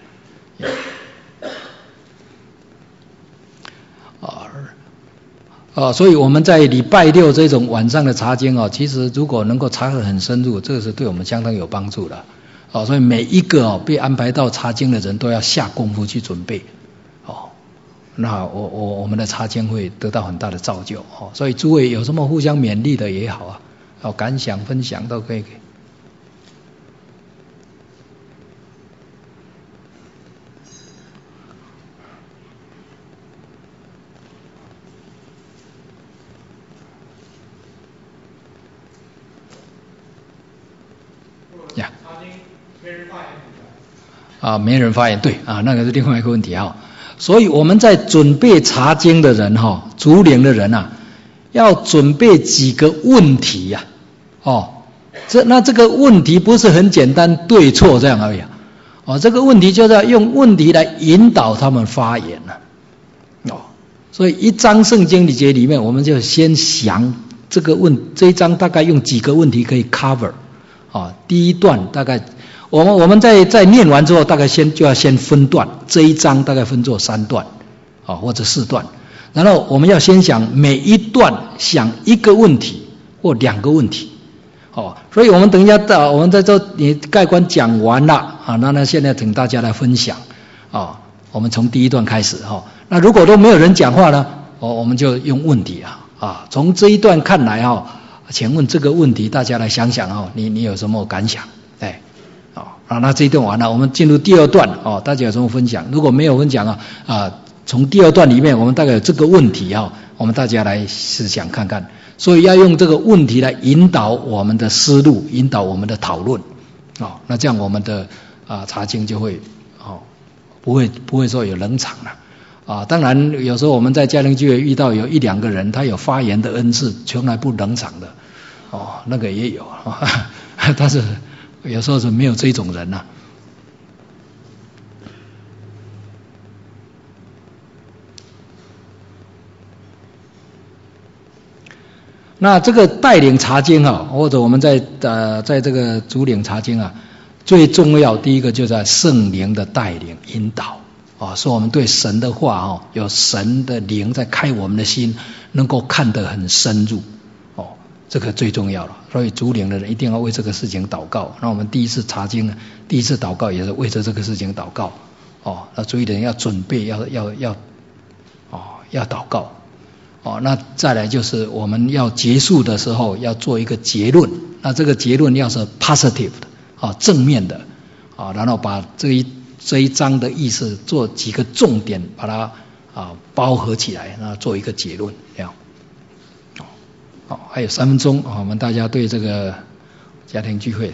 所以我们在礼拜六这种晚上的查经其实如果能够查得很深入，这个是对我们相当有帮助的所以每一个被安排到查经的人都要下功夫去准备那我们的查经会得到很大的造就所以诸位有什么互相勉励的也好感想分享都可以没人发言对那个是另外一个问题所以我们在准备查经的人主领的人要准备几个问题那这个问题不是很简单对错这样而已这个问题就是要用问题来引导他们发言所以一章圣经节里面我们就先想这一章大概用几个问题可以 cover第一段大概我们在念完之后大概就要先分段，这一章大概分作3段或者4段，然后我们要先想每一段想一个问题或2个问题所以我们等一下我们在这你概观讲完了那现在请大家来分享我们从第一段开始那如果都没有人讲话呢我们就用问题从这一段看来请问这个问题大家来想想你有什么感想那这一段完了我们进入第2段大家有什么分享，如果没有分享从第2段里面我们大概有这个问题我们大家来思想看看，所以要用这个问题来引导我们的思路，引导我们的讨论那这样我们的查经就会不会说有冷场了当然有时候我们在家庭聚会遇到有1-2个人他有发言的恩赐，从来不冷场的那个也有但是有时候是没有这种人那这个带领查经啊，或者我们在这个主领查经啊，最重要第一个就在圣灵的带领引导啊，说我们对神的话哦，有神的灵在开我们的心，能够看得很深入哦，这个最重要了。所以主领的人一定要为这个事情祷告。那我们第一次查经呢，第一次祷告也是为着这个事情祷告哦。那主领的人要准备，要祷告。哦，那再来就是我们要结束的时候要做一个结论，那这个结论要是 positive 的，啊，正面的，啊，然后把这一章的意思做几个重点，把它包合起来，然后做一个结论，这样。好，还有3分钟，我们大家对这个家庭聚会，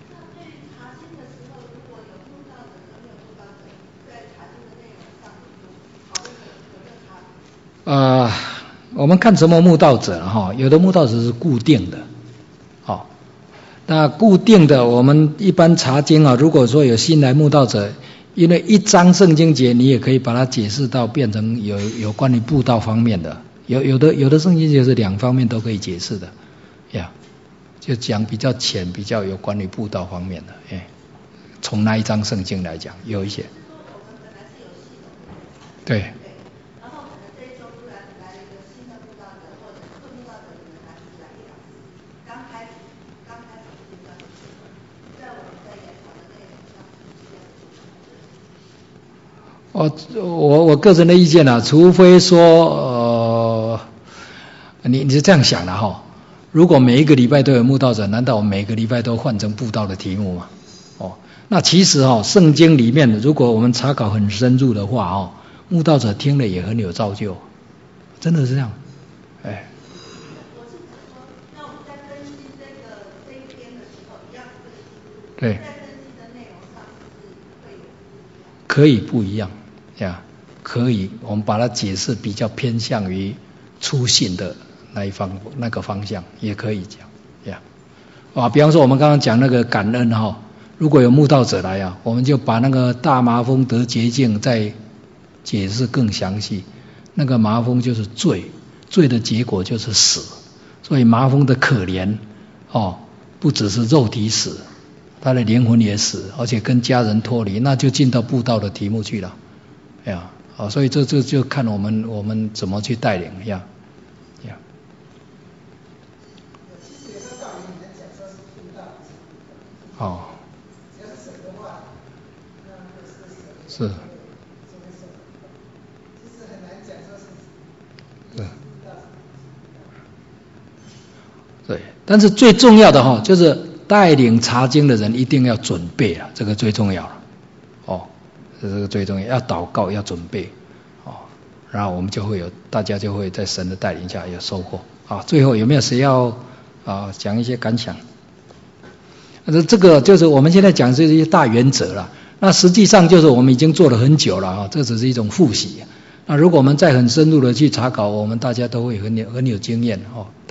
我们看什么慕道者哈，有的慕道者是固定的，好，那固定的我们一般查经啊，如果说有新来慕道者，因为一章圣经节你也可以把它解释到变成有关于布道方面的，有的圣经节是2方面都可以解释的，呀，就讲比较浅，比较有关于布道方面的，从那一章圣经来讲，有一些，对。我个人的意见啊，除非说你是这样想的哈，如果每一个礼拜都有慕道者，难道我每个礼拜都换成布道的题目吗？那其实圣经里面如果我们查考很深入的话慕道者听了也很有造就，真的是这样，对，可以不一样呀，可以，我们把它解释比较偏向于初信的那个方向，也可以讲呀。比方说我们刚刚讲那个感恩如果有慕道者来我们就把那个大麻风得洁净再解释更详细。那个麻风就是罪的结果就是死，所以麻风的可怜不只是肉体死，他的灵魂也死，而且跟家人脱离，那就进到布道的题目去了，所以这就看我们怎么去带领呀。是。对，但是最重要的就是带领查经的人一定要准备啊，这个最重要了这个最重要，要祷告，要准备然后我们大家就会在神的带领下有收获最后有没有谁要讲一些感想？这个就是我们现在讲这些大原则了，那实际上就是我们已经做了很久了这只是一种复习。那如果我们再很深入的去查考，我们大家都会很有经验